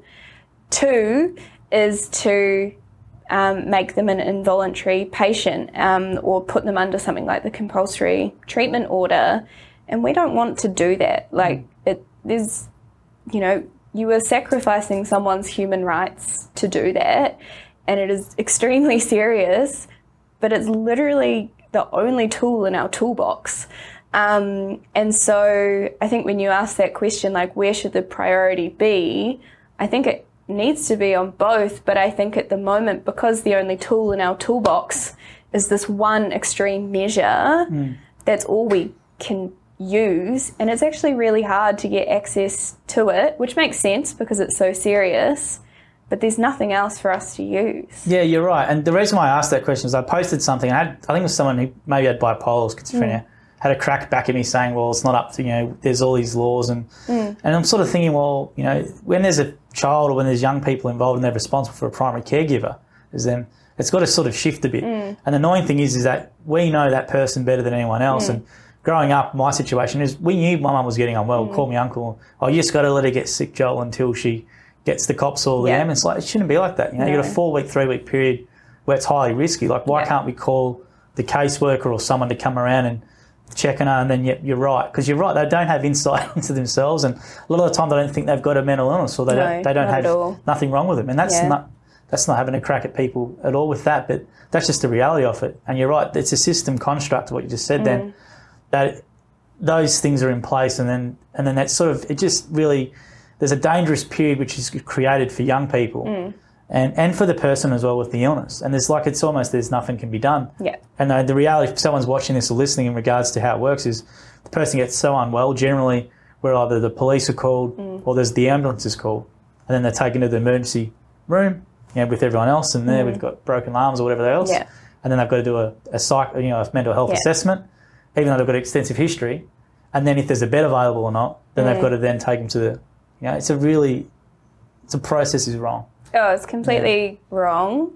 Two is to um, make them an involuntary patient um, or put them under something like the compulsory treatment order. And we don't want to do that. Like, it, there's, you know, you are sacrificing someone's human rights to do that. And it is extremely serious, but it's literally the only tool in our toolbox. Um, and so I think when you ask that question, like, where should the priority be? I think it needs to be on both, but I think at the moment, because the only tool in our toolbox is this one extreme measure, mm. that's all we can use, and it's actually really hard to get access to it, which makes sense because it's so serious, but there's nothing else for us to use. Yeah, you're right. And the reason why I asked that question is I posted something, I had, I think it was someone who maybe had bipolar or schizophrenia, mm. had a crack back at me saying, well, it's not up to, you know, there's all these laws. And mm. and I'm sort of thinking, well, you know, when there's a child or when there's young people involved and they're responsible for a primary caregiver, is then it's got to sort of shift a bit. Mm. And the annoying thing is, is that we know that person better than anyone else. Mm. And growing up, my situation is we knew my mum was getting unwell, mm. called me uncle. Oh, you just got to let her get sick, Joel, until she gets the cops or the yeah. ambulance. Like, it shouldn't be like that. You know, no. You've got a four-week, three-week period where it's highly risky. Like, why yeah. can't we call the caseworker or someone to come around and check on her? And then yeah, you're right, because you're right, they don't have insight into themselves, and a lot of the time they don't think they've got a mental illness, or they no, don't they don't have nothing wrong with them, and that's yeah. not that's not having a crack at people at all with that. But that's just the reality of it. And you're right, it's a system construct, what you just said. Mm. Then that those things are in place, and then and then that sort of it just really there's a dangerous period which is created for young people. Mm. And and for the person as well with the illness. And there's like, it's almost, there's nothing can be done. Yeah. And the, the reality, if someone's watching this or listening in regards to how it works, is the person gets so unwell, generally, where either the police are called mm. or there's the ambulance is called. And then they're taken to the emergency room, you know, with everyone else. And there mm. we've got broken arms or whatever else. Yeah. And then they've got to do a, a psych, you know, a mental health yeah. assessment, even though they've got extensive history. And then if there's a bed available or not, then mm. they've got to then take them to the, you know, it's a really, it's a process is wrong. Oh, it's completely yeah. wrong.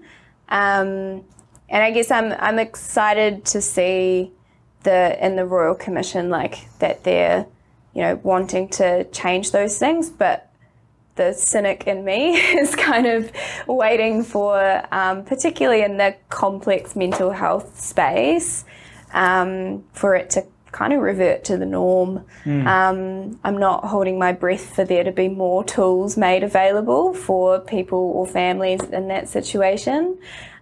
Um, and I guess I'm I'm excited to see the in the Royal Commission, like, that they're, you know, wanting to change those things, but the cynic in me is kind of waiting for, um, particularly in the complex mental health space, um, for it to kind of revert to the norm. Mm. Um, I'm not holding my breath for there to be more tools made available for people or families in that situation.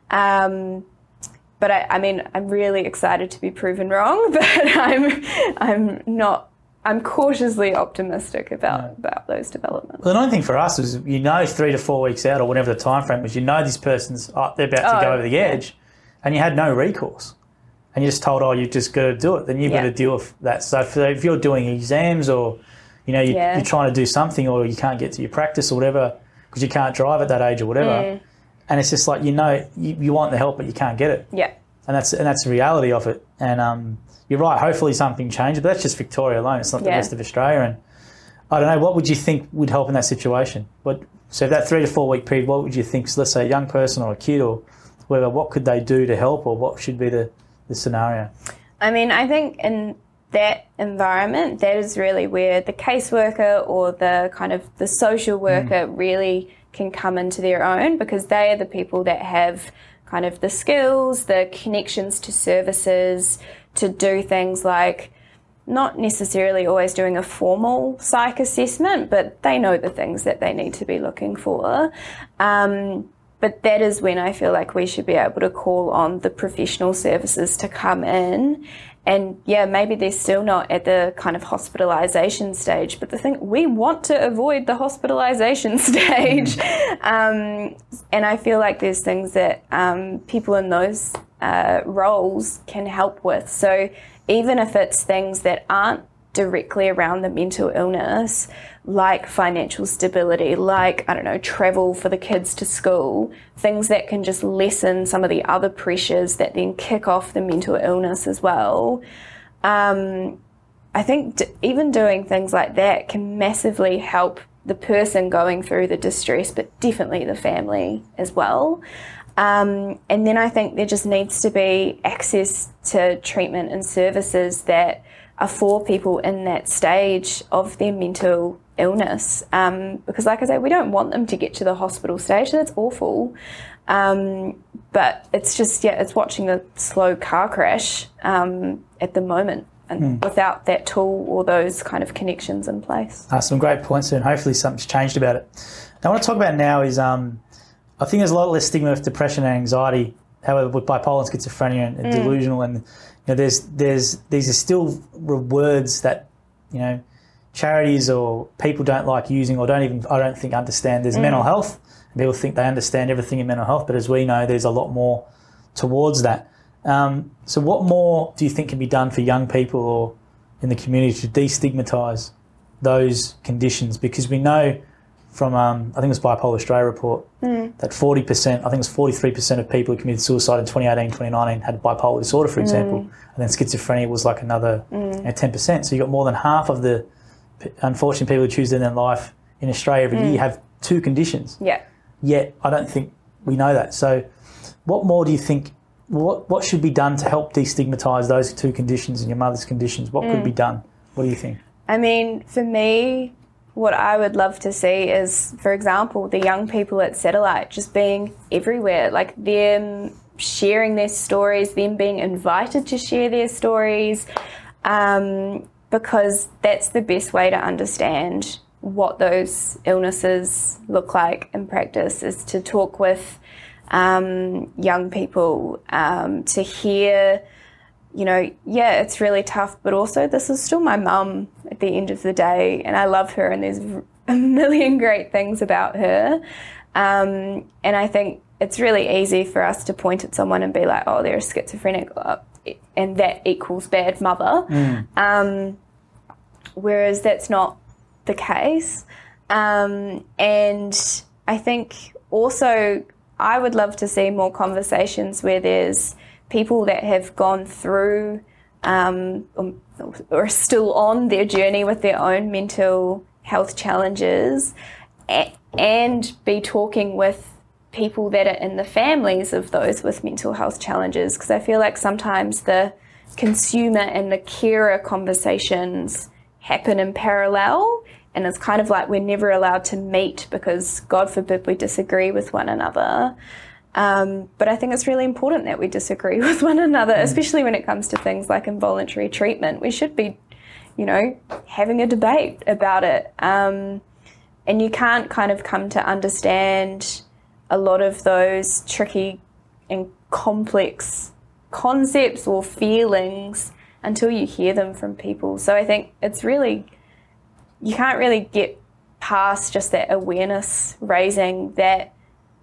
Um, but I, I mean, I'm really excited to be proven wrong, but I'm I'm not. I'm cautiously optimistic about, yeah. about those developments. Well, the only thing for us is, you know, three to four weeks out or whatever the time frame is, you know this person's oh, they're about to oh, go over the edge, yeah. and you had no recourse. And you're just told, oh, you've just got to do it, then you've yeah. got to deal with that. So if, if you're doing exams, or, you know, you, yeah. you're trying to do something, or you can't get to your practice or whatever because you can't drive at that age or whatever, mm. and it's just like, you know, you, you want the help but you can't get it. Yeah. And that's and that's the reality of it. And um, you're right, hopefully something changes, but that's just Victoria alone. It's not the yeah. rest of Australia. And I don't know, what would you think would help in that situation? What So that three to four week period, what would you think, so let's say a young person or a kid or whatever, what could they do to help, or what should be the the scenario? I mean, I think in that environment, that is really where the caseworker or the kind of the social worker mm. really can come into their own, because they are the people that have kind of the skills, the connections to services, to do things like not necessarily always doing a formal psych assessment, but they know the things that they need to be looking for. Um, But that is when I feel like we should be able to call on the professional services to come in. And yeah, maybe they're still not at the kind of hospitalisation stage, but the thing, we want to avoid the hospitalisation stage. um, and I feel like there's things that um, people in those uh, roles can help with. So even if it's things that aren't directly around the mental illness, like financial stability, like, I don't know, travel for the kids to school, things that can just lessen some of the other pressures that then kick off the mental illness as well. Um, I think d- even doing things like that can massively help the person going through the distress, but definitely the family as well. Um, and then I think there just needs to be access to treatment and services that are for people in that stage of their mental illness, um, because like I say, we don't want them to get to the hospital stage. That's awful, um, but it's just yeah it's watching the slow car crash um, at the moment, and mm. without that tool or those kind of connections in place. Uh, some great points there, and hopefully something's changed about it. Now, what I want to talk about now is um, I think there's a lot less stigma with depression and anxiety, however, with bipolar and schizophrenia and, and mm. delusional, and you know, there's there's these are still words that, you know, charities or people don't like using, or don't even, I don't think, understand. There's mm. mental health, and people think they understand everything in mental health, but as we know, there's a lot more towards that. Um, so what more do you think can be done for young people or in the community to destigmatise those conditions? Because we know from, um, I think it was Bipolar Australia report, mm. that forty percent, I think it was forty-three percent of people who committed suicide in twenty eighteen, twenty nineteen had bipolar disorder, for example, mm. and then schizophrenia was like another mm. you know, ten percent. So you got more than half of the, unfortunate people who choose to end their life in Australia every mm. year have two conditions. Yeah. Yet I don't think we know that. So what more do you think, what what should be done to help destigmatise those two conditions and your mother's conditions? What mm. could be done? What do you think? I mean, for me, what I would love to see is, for example, the young people at Satellite just being everywhere, like them sharing their stories, them being invited to share their stories, um, because that's the best way to understand what those illnesses look like in practice, is to talk with um, young people, um, to hear, you know, yeah, it's really tough, but also this is still my mum at the end of the day, and I love her, and there's a million great things about her. Um, and I think it's really easy for us to point at someone and be like, oh, they're a schizophrenic, and that equals bad mother. Mm. Um, whereas that's not the case. Um, and I think also I would love to see more conversations where there's people that have gone through um, or, or are still on their journey with their own mental health challenges, a- and be talking with people that are in the families of those with mental health challenges, because I feel like sometimes the consumer and the carer conversations happen in parallel, and it's kind of like we're never allowed to meet because, God forbid, we disagree with one another. Um, but I think it's really important that we disagree with one another, mm. especially when it comes to things like involuntary treatment. We should be, you know, having a debate about it. Um, and you can't kind of come to understand a lot of those tricky and complex concepts or feelings until you hear them from people. So I think it's really, you can't really get past just that awareness raising that,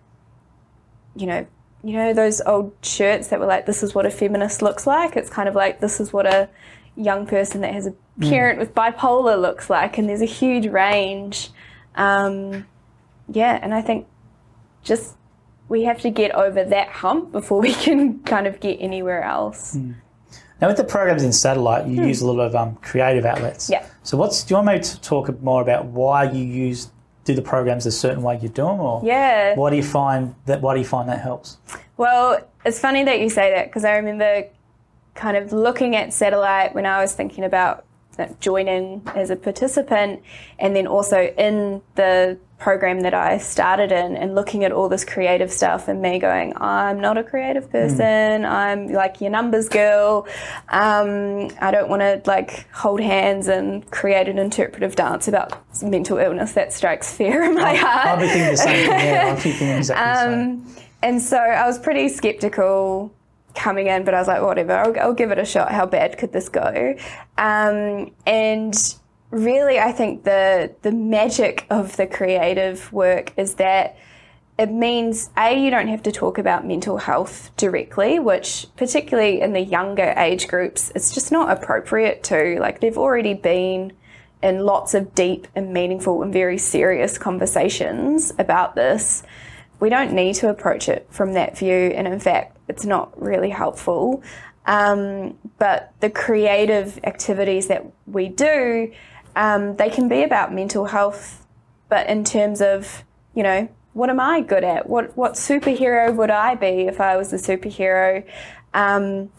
you know, you know those old shirts that were like, this is what a feminist looks like. It's kind of like, this is what a young person that has a parent mm. with bipolar looks like, and there's a huge range. Um, yeah, and I think just we have to get over that hump before we can kind of get anywhere else. Mm. Now, with the programs in Satellite, you mm. use a lot of um, creative outlets. Yeah. So what's, do you want me to talk more about why you use do the programs a certain way you do them, or yeah. why do you find that why do you find that helps? Well, it's funny that you say that, because I remember kind of looking at Satellite when I was thinking about joining as a participant, and then also in the program that I started in, and looking at all this creative stuff, and me going, I'm not a creative person, mm. I'm like your numbers girl, um, I don't want to like hold hands and create an interpretive dance about mental illness. That strikes fear in my I'll, heart. I'll be thinking the same thing, yeah, I'll be thinking exactly um, the same. And so I was pretty sceptical coming in, but I was like, whatever, I'll, I'll give it a shot. How bad could this go? Um, and really, I think the the magic of the creative work is that it means, A, you don't have to talk about mental health directly, which particularly in the younger age groups, it's just not appropriate to. Like, they've already been in lots of deep and meaningful and very serious conversations about this. We don't need to approach it from that view, and in fact, it's not really helpful. Um, but the creative activities that we do, um, they can be about mental health, but in terms of, you know, what am I good at? What what superhero would I be if I was a superhero? Um,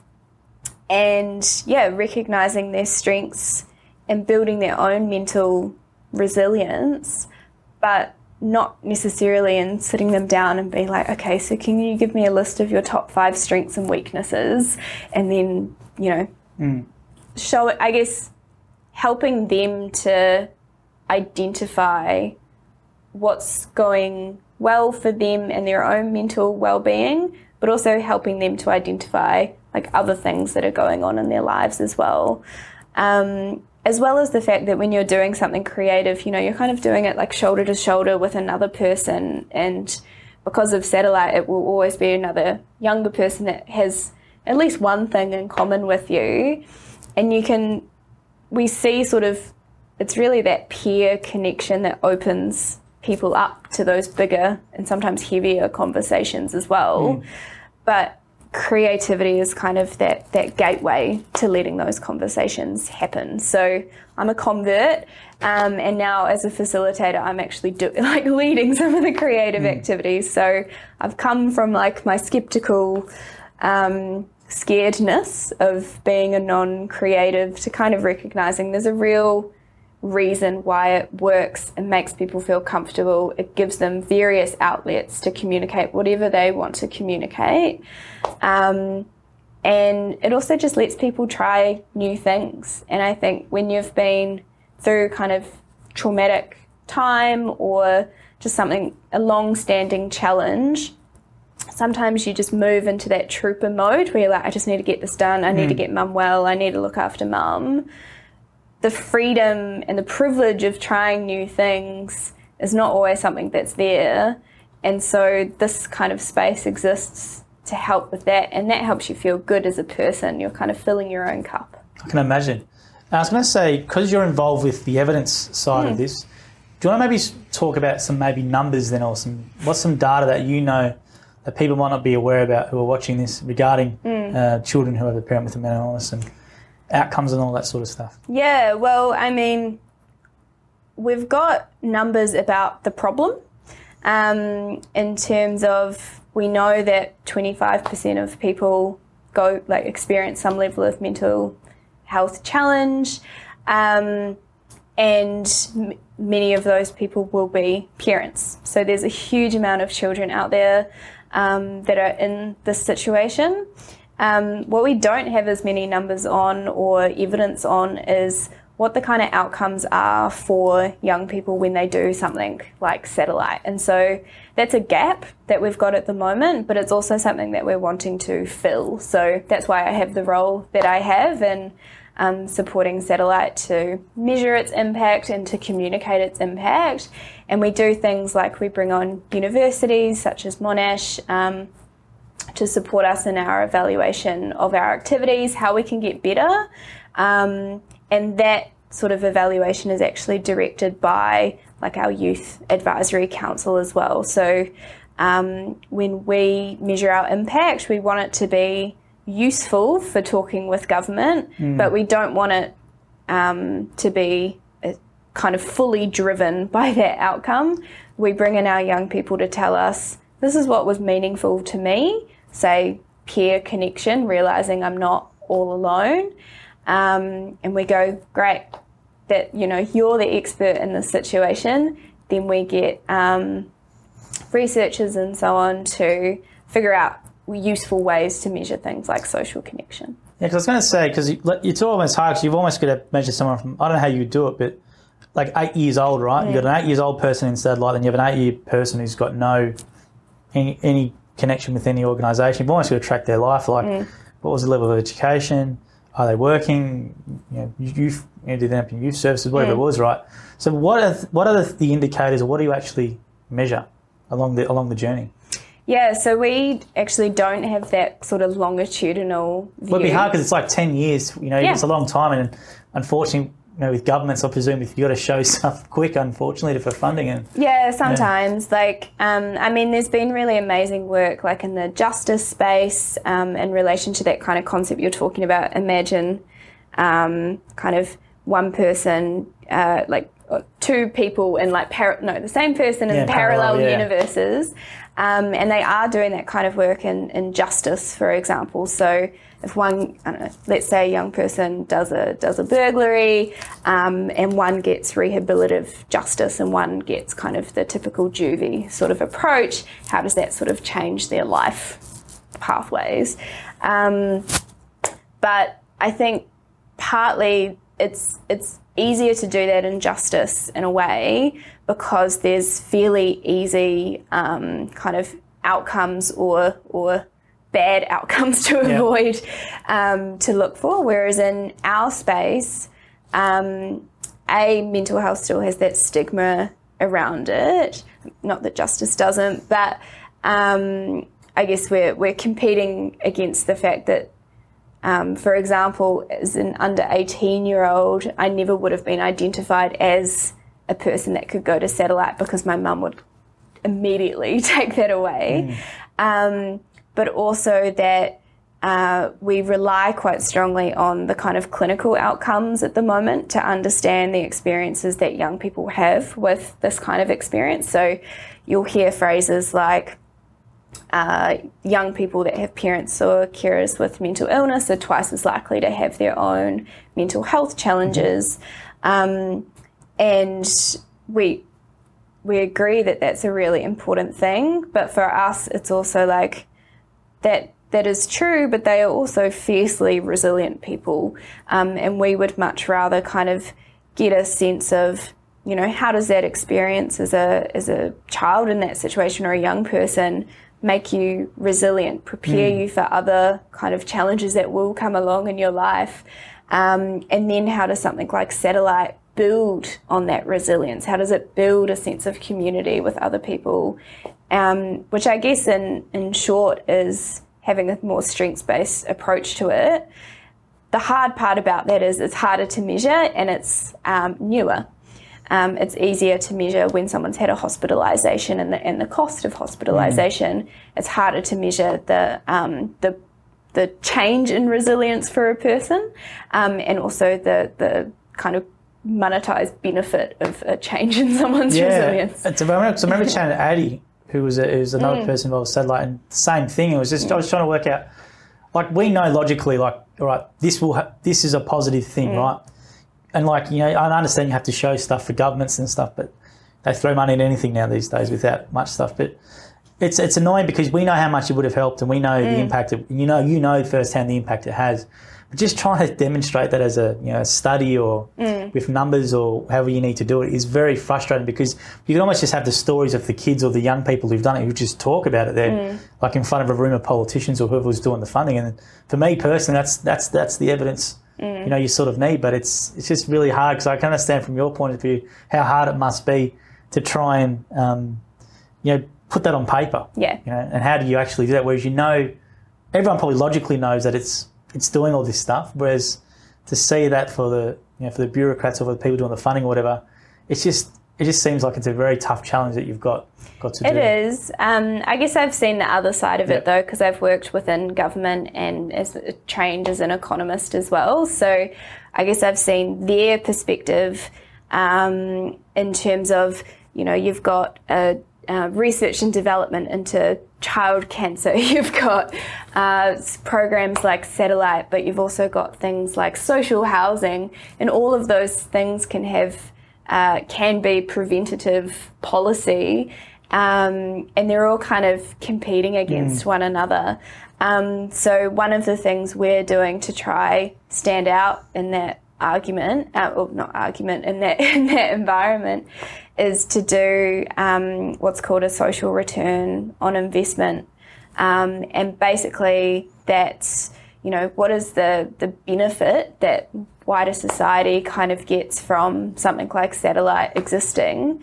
and yeah, recognising their strengths and building their own mental resilience, but not necessarily in sitting them down and be like, okay, so can you give me a list of your top five strengths and weaknesses? And then, you know, mm. show it, I guess, helping them to identify what's going well for them and their own mental well-being, but also helping them to identify like other things that are going on in their lives as well. Um, as well as the fact that when you're doing something creative, you know, you're kind of doing it like shoulder to shoulder with another person, and because of Satellite, it will always be another younger person that has at least one thing in common with you, and you can, we see sort of, it's really that peer connection that opens people up to those bigger and sometimes heavier conversations as well. Mm. But creativity is kind of that that gateway to letting those conversations happen. So I'm a convert, um, and now as a facilitator, I'm actually do, like leading some of the creative mm. activities. So I've come from like my skeptical um, scaredness of being a non-creative to kind of recognizing there's a real reason why it works and makes people feel comfortable. It gives them various outlets to communicate whatever they want to communicate. Um, and it also just lets people try new things. And I think when you've been through kind of traumatic time or just something, a long-standing challenge, sometimes you just move into that trooper mode where you're like, I just need to get this done. I need mm. to get mum well. I need to look after mum. The freedom and the privilege of trying new things is not always something that's there. And so this kind of space exists to help with that. And that helps you feel good as a person. You're kind of filling your own cup. I can imagine. I was going to say, because you're involved with the evidence side mm. of this, do you want to maybe talk about some maybe numbers then, or some, what's some data that you know that people might not be aware about who are watching this regarding mm. uh, children who have a parent with a mental illness and outcomes and all that sort of stuff? Yeah, well, I mean, we've got numbers about the problem um, in terms of we know that twenty-five percent of people go like experience some level of mental health challenge, um, and m- many of those people will be parents. So there's a huge amount of children out there um, that are in this situation. Um, what we don't have as many numbers on or evidence on is what the kind of outcomes are for young people when they do something like Satellite. And so that's a gap that we've got at the moment, but it's also something that we're wanting to fill. So that's why I have the role that I have and um, supporting Satellite to measure its impact and to communicate its impact. And we do things like we bring on universities such as Monash, um, to support us in our evaluation of our activities, how we can get better. Um, and that sort of evaluation is actually directed by like our Youth Advisory Council as well. So um, when we measure our impact, we want it to be useful for talking with government, mm. but we don't want it um, to be uh, kind of fully driven by that outcome. We bring in our young people to tell us, this is what was meaningful to me, say peer connection, realising I'm not all alone. Um, and we go, great, that, you know, you're the expert in this situation. Then we get um, researchers and so on to figure out useful ways to measure things like social connection. Yeah, because I was going to say, because you, it's almost hard because you've almost got to measure someone from, I don't know how you do it, but like eight years old, right? Mm. You've got an eight years old person in Satellite, and you have an eight year person who's got no any, any connection with any organisation. You've almost got to track their life, like mm. what was the level of education, are they working, you know, youth, you know, did they have youth services, whatever mm. it was, right? So what are, what are the, the indicators, or what do you actually measure along the along the journey? Yeah, so we actually don't have that sort of longitudinal view. Well, it'd be hard because it's like ten years, you know, yeah. It's a long time, and unfortunately, you know, with governments, I presume if you've got to show stuff quick, unfortunately, for funding it. Yeah, sometimes. Yeah. Like, um, I mean, there's been really amazing work, like in the justice space, um, in relation to that kind of concept you're talking about. Imagine um, kind of one person, uh, like two people in like, par- no, the same person in yeah, parallel, parallel yeah. universes. Um, and they are doing that kind of work in, in justice, for example. So if one, I don't know, let's say a young person does a does a burglary, um, and one gets rehabilitative justice and one gets kind of the typical juvie sort of approach, how does that sort of change their life pathways? Um, but I think partly it's it's easier to do that in justice in a way because there's fairly easy um, kind of outcomes or or bad outcomes to yeah. avoid um, to look for, whereas in our space, um, a mental health still has that stigma around it. Not that justice doesn't, but um, I guess we're we're competing against the fact that, um, for example, as an under eighteen year old, I never would have been identified as a person that could go to satellite because my mum would immediately take that away. Mm. Um, but also that uh, we rely quite strongly on the kind of clinical outcomes at the moment to understand the experiences that young people have with this kind of experience. So you'll hear phrases like uh, young people that have parents or carers with mental illness are twice as likely to have their own mental health challenges. Mm-hmm. Um, and we we agree that that's a really important thing, but for us it's also like that that is true, but they are also fiercely resilient people, um, and we would much rather kind of get a sense of, you know, how does that experience as a as a child in that situation or a young person make you resilient, prepare mm. you for other kind of challenges that will come along in your life, um, and then how does something like Satellite build on that resilience? How does it build a sense of community with other people, um, which I guess in, in short is having a more strengths-based approach to it. The hard part about that is it's harder to measure and it's um, newer. Um, it's easier to measure when someone's had a hospitalisation and the, and the cost of hospitalisation. Mm. It's harder to measure the um, the the change in resilience for a person, um, and also the the kind of monetised benefit of a change in someone's yeah. resilience. It's, I remember, I remember chatting to Addie, who was a, who was another mm. person involved with Satellite, and same thing. It was just mm. I was trying to work out, like we know logically, like all right, this will ha- this is a positive thing, mm. right? And like, you know, I understand you have to show stuff for governments and stuff, but they throw money at anything now these days without much stuff. But it's it's annoying because we know how much it would have helped, and we know mm. the impact. Of, you know, you know firsthand the impact it has. But just trying to demonstrate that as a you know a study or mm. with numbers or however you need to do it is very frustrating, because you can almost just have the stories of the kids or the young people who've done it who just talk about it there, mm. like in front of a room of politicians or whoever was doing the funding. And for me personally, that's that's that's the evidence. Mm. You know, you sort of need, but it's it's just really hard, because I can understand from your point of view how hard it must be to try and um, you know put that on paper. Yeah. You know, and how do you actually do that? Whereas you know, everyone probably logically knows that it's it's doing all this stuff. Whereas to see that for the you know for the bureaucrats or for the people doing the funding or whatever, it's just it just seems like it's a very tough challenge that you've got got to do. It is. Um, I guess I've seen the other side of yep. it though, because I've worked within government and as trained as an economist as well. So I guess I've seen their perspective um, in terms of, you know, you've got a, a research and development into child cancer. You've got uh, programs like Satellite, but you've also got things like social housing, and all of those things can have Uh, can be preventative policy, um, and they're all kind of competing against mm. one another. Um, so one of the things we're doing to try stand out in that argument, uh, or not argument, in that in that environment, is to do um, what's called a social return on investment, um, and basically that's you know what is the the benefit that wider society kind of gets from something like Satellite existing,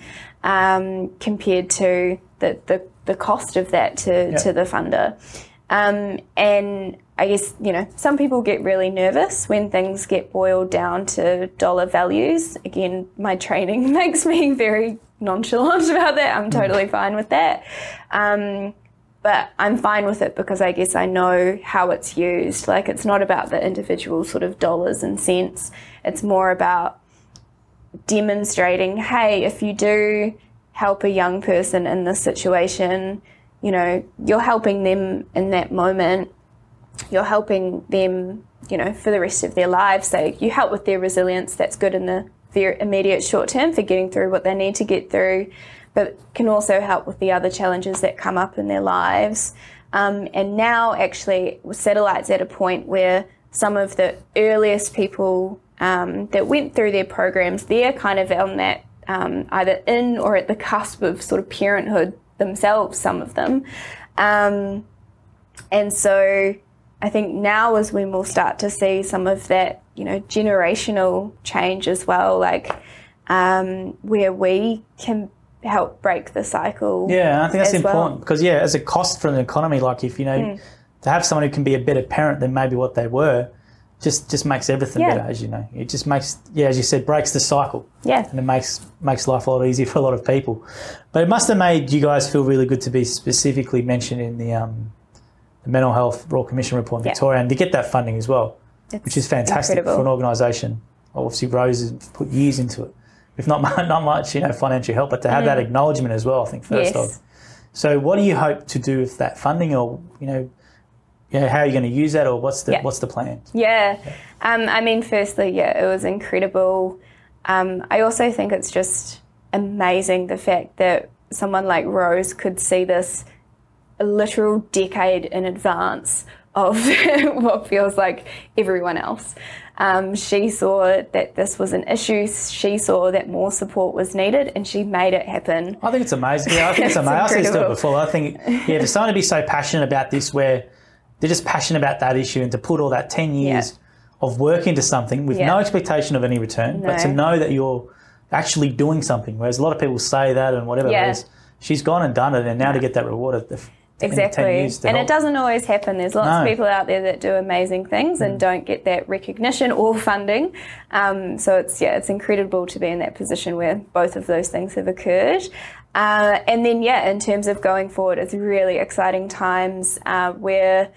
um, compared to the, the, the cost of that to, yep. to the funder. Um, and I guess, you know, some people get really nervous when things get boiled down to dollar values. Again, my training makes me very nonchalant about that. I'm totally fine with that. Um, But I'm fine with it because I guess I know how it's used. Like, it's not about the individual sort of dollars and cents. It's more about demonstrating, hey, if you do help a young person in this situation, you know, you're helping them in that moment. You're helping them, you know, for the rest of their lives. So you help with their resilience. That's good in the very immediate short term for getting through what they need to get through, but can also help with the other challenges that come up in their lives. Um, and now actually Satellite's at a point where some of the earliest people um, that went through their programs, they're kind of on that um, either in or at the cusp of sort of parenthood themselves, some of them. Um, and so I think now is when we'll start to see some of that, you know, generational change as well, like um, where we can help break the cycle. Yeah, I think that's important well. because, yeah, as a cost for an economy, like if, you know, mm. to have someone who can be a better parent than maybe what they were, just just makes everything Yeah. better, as you know. It just makes, yeah, as you said, breaks the cycle. Yeah. And it makes makes life a lot easier for a lot of people. But it must have made you guys feel really good to be specifically mentioned in the, um, the Mental Health Royal Commission report in Yeah. Victoria, and to get that funding as well, It's which is fantastic incredible. for an organisation. Obviously, Rose has put years into it, if not mu- not much, you know, financial help, but to have that acknowledgement as well, I think, first Yes. off. So what do you hope to do with that funding, or, you know, you know, how are you going to use that, or what's the Yeah. what's the plan? Yeah. Um, I mean, firstly, yeah, it was incredible. Um, I also think it's just amazing the fact that someone like Rose could see this a literal decade in advance of what feels like everyone else. Um, she saw that this was an issue. She saw that more support was needed, and she made it happen. I think it's amazing. Yeah, I think it's It's amazing. I said this to it incredible. before. I think, yeah, for someone to be so passionate about this, where they're just passionate about that issue, and to put all that ten years of work into something with Yeah. no expectation of any return, but to No. know that you're actually doing something, whereas a lot of people say that and whatever Yeah. it is, she's gone and done it, and now to get that reward at the in ten Exactly. years to And help. it doesn't always happen. There's lots No. of people out there that do amazing things and don't get that recognition or funding. Um, so it's, yeah, it's incredible to be in that position where both of those things have occurred. Uh, and then, yeah, in terms of going forward, it's really exciting times uh, where,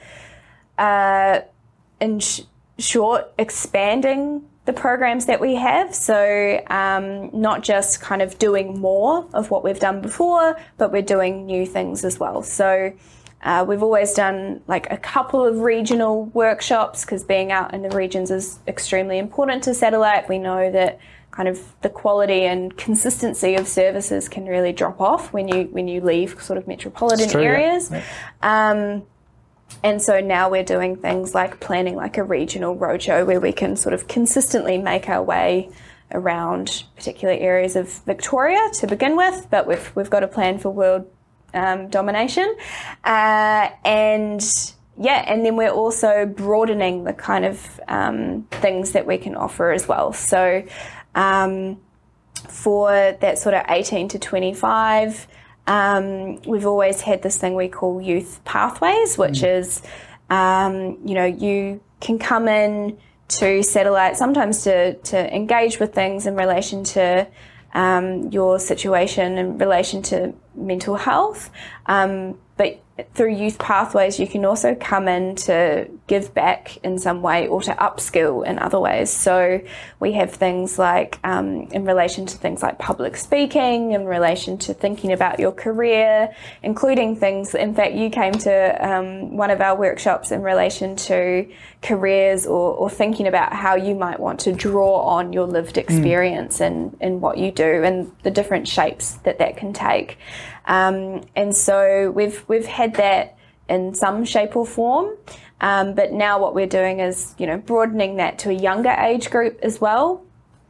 uh, in sh- short, expanding the programs that we have. So um, not just kind of doing more of what we've done before, but we're doing new things as well. So uh, we've always done like a couple of regional workshops, because being out in the regions is extremely important to Satellite. We know that kind of the quality and consistency of services can really drop off when you when you leave sort of metropolitan It's true, yeah. areas. Yeah. Um, and so now we're doing things like planning like a regional roadshow where we can sort of consistently make our way around particular areas of Victoria to begin with, but we've we've got a plan for world um, domination. Uh, and yeah, and then we're also broadening the kind of um, things that we can offer as well. So um, for that sort of eighteen to twenty-five, Um, we've always had this thing we call youth pathways, which mm. is, um, you know, you can come in to Satellite sometimes to, to engage with things in relation to um, your situation in relation to mental health. Um, but through youth pathways, you can also come in to give back in some way or to upskill in other ways. So we have things like um, in relation to things like public speaking, in relation to thinking about your career, including things, in fact, you came to um, one of our workshops in relation to careers or, or thinking about how you might want to draw on your lived experience mm. and, and what you do and the different shapes that that can take. Um, and so we've we've had that in some shape or form, um, but now what we're doing is, you know, broadening that to a younger age group as well,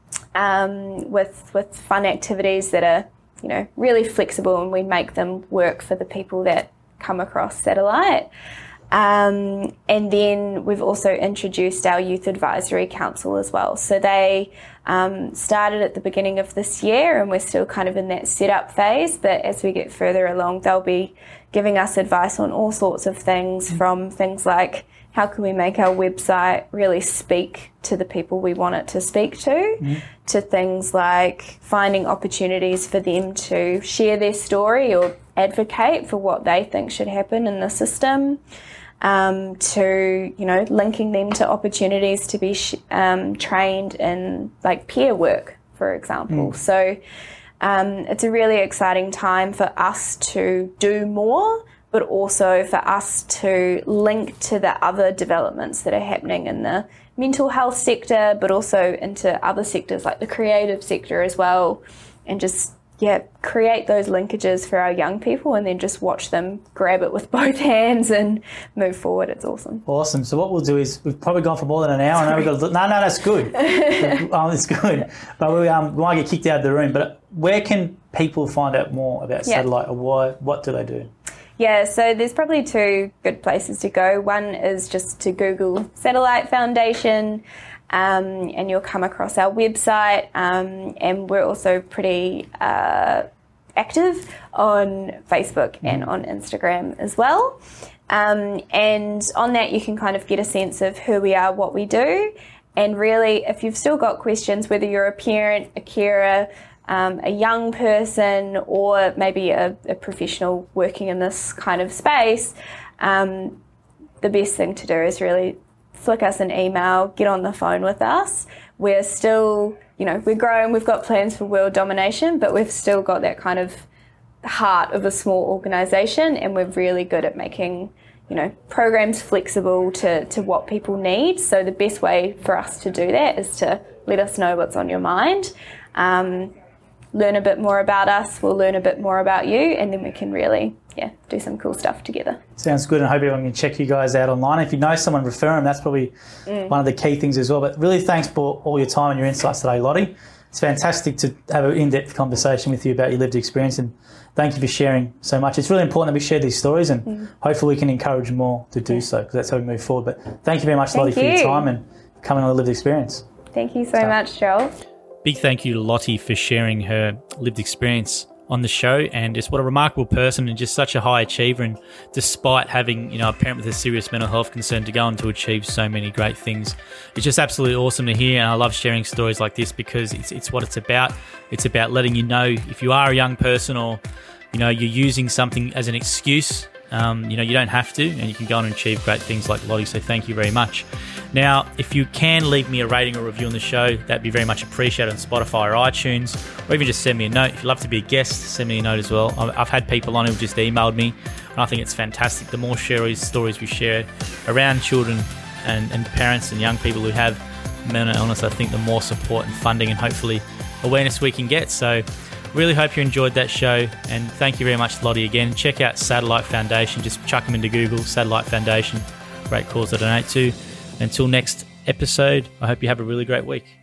um, with with fun activities that are, you know, really flexible, and we make them work for the people that come across Satellite. Um, and then we've also introduced our Youth Advisory Council as well. So they um, started at the beginning of this year, and we're still kind of in that setup phase. But as we get further along, they'll be giving us advice on all sorts of things, mm-hmm. from things like how can we make our website really speak to the people we want it to speak to, mm-hmm. to things like finding opportunities for them to share their story or advocate for what they think should happen in the system. Um, to, you know, linking them to opportunities to be sh- um, trained in like peer work, for example. Mm. So um, it's a really exciting time for us to do more, but also for us to link to the other developments that are happening in the mental health sector, but also into other sectors like the creative sector as well, and just yeah, create those linkages for our young people and then just watch them grab it with both hands and move forward. It's awesome. Awesome. So what we'll do is, we've probably gone for more than an hour. I know we've got to, no, no, that's good. Oh, that's good. But we, um, we might get kicked out of the room. But where can people find out more about yeah. Satellite, or why, what do they do? Yeah, so there's probably two good places to go. One is just to Google Satellite Foundation. Um, and you'll come across our website, um, and we're also pretty uh, active on Facebook mm. and on Instagram as well. Um, and on that, you can kind of get a sense of who we are, what we do. And really, if you've still got questions, whether you're a parent, a carer, um, a young person, or maybe a, a professional working in this kind of space, um, the best thing to do is really flick us an email, get on the phone with us. We're still, you know, we're growing, we've got plans for world domination, but we've still got that kind of heart of a small organisation, and we're really good at making, you know, programs flexible to, to what people need. So the best way for us to do that is to let us know what's on your mind. Um, learn a bit more about us, we'll learn a bit more about you, and then we can really, yeah, do some cool stuff together. Sounds good, and I hope everyone can check you guys out online. If you know someone, refer them. That's probably mm. one of the key things as well. But really, thanks for all your time and your insights today, Lottie. It's fantastic to have an in-depth conversation with you about your lived experience, and thank you for sharing so much. It's really important that we share these stories, and mm. hopefully we can encourage more to do so, because that's how we move forward. But thank you very much, thank Lottie, you. for your time and coming on the lived experience. Thank you so, so much, Joel. Big thank you to Lottie for sharing her lived experience on the show, and just what a remarkable person and just such a high achiever, and despite having, you know, a parent with a serious mental health concern, to go on to achieve so many great things. It's just absolutely awesome to hear, and I love sharing stories like this because it's it's what it's about. It's about letting you know if you are a young person, or, you know, you're using something as an excuse, um, you know, you don't have to, and you can go on and achieve great things like Lottie, so thank you very much. Now, if you can leave me a rating or review on the show, that'd be very much appreciated on Spotify or iTunes, or even just send me a note. If you'd love to be a guest, send me a note as well. I've had people on who've just emailed me, and I think it's fantastic. The more stories, stories we share around children and, and parents and young people who have mental illness, I think the more support and funding and hopefully awareness we can get. So really hope you enjoyed that show, and thank you very much, Lottie, again. Check out Satellite Foundation. Just chuck them into Google, Satellite Foundation. Great cause to donate to. Until next episode, I hope you have a really great week.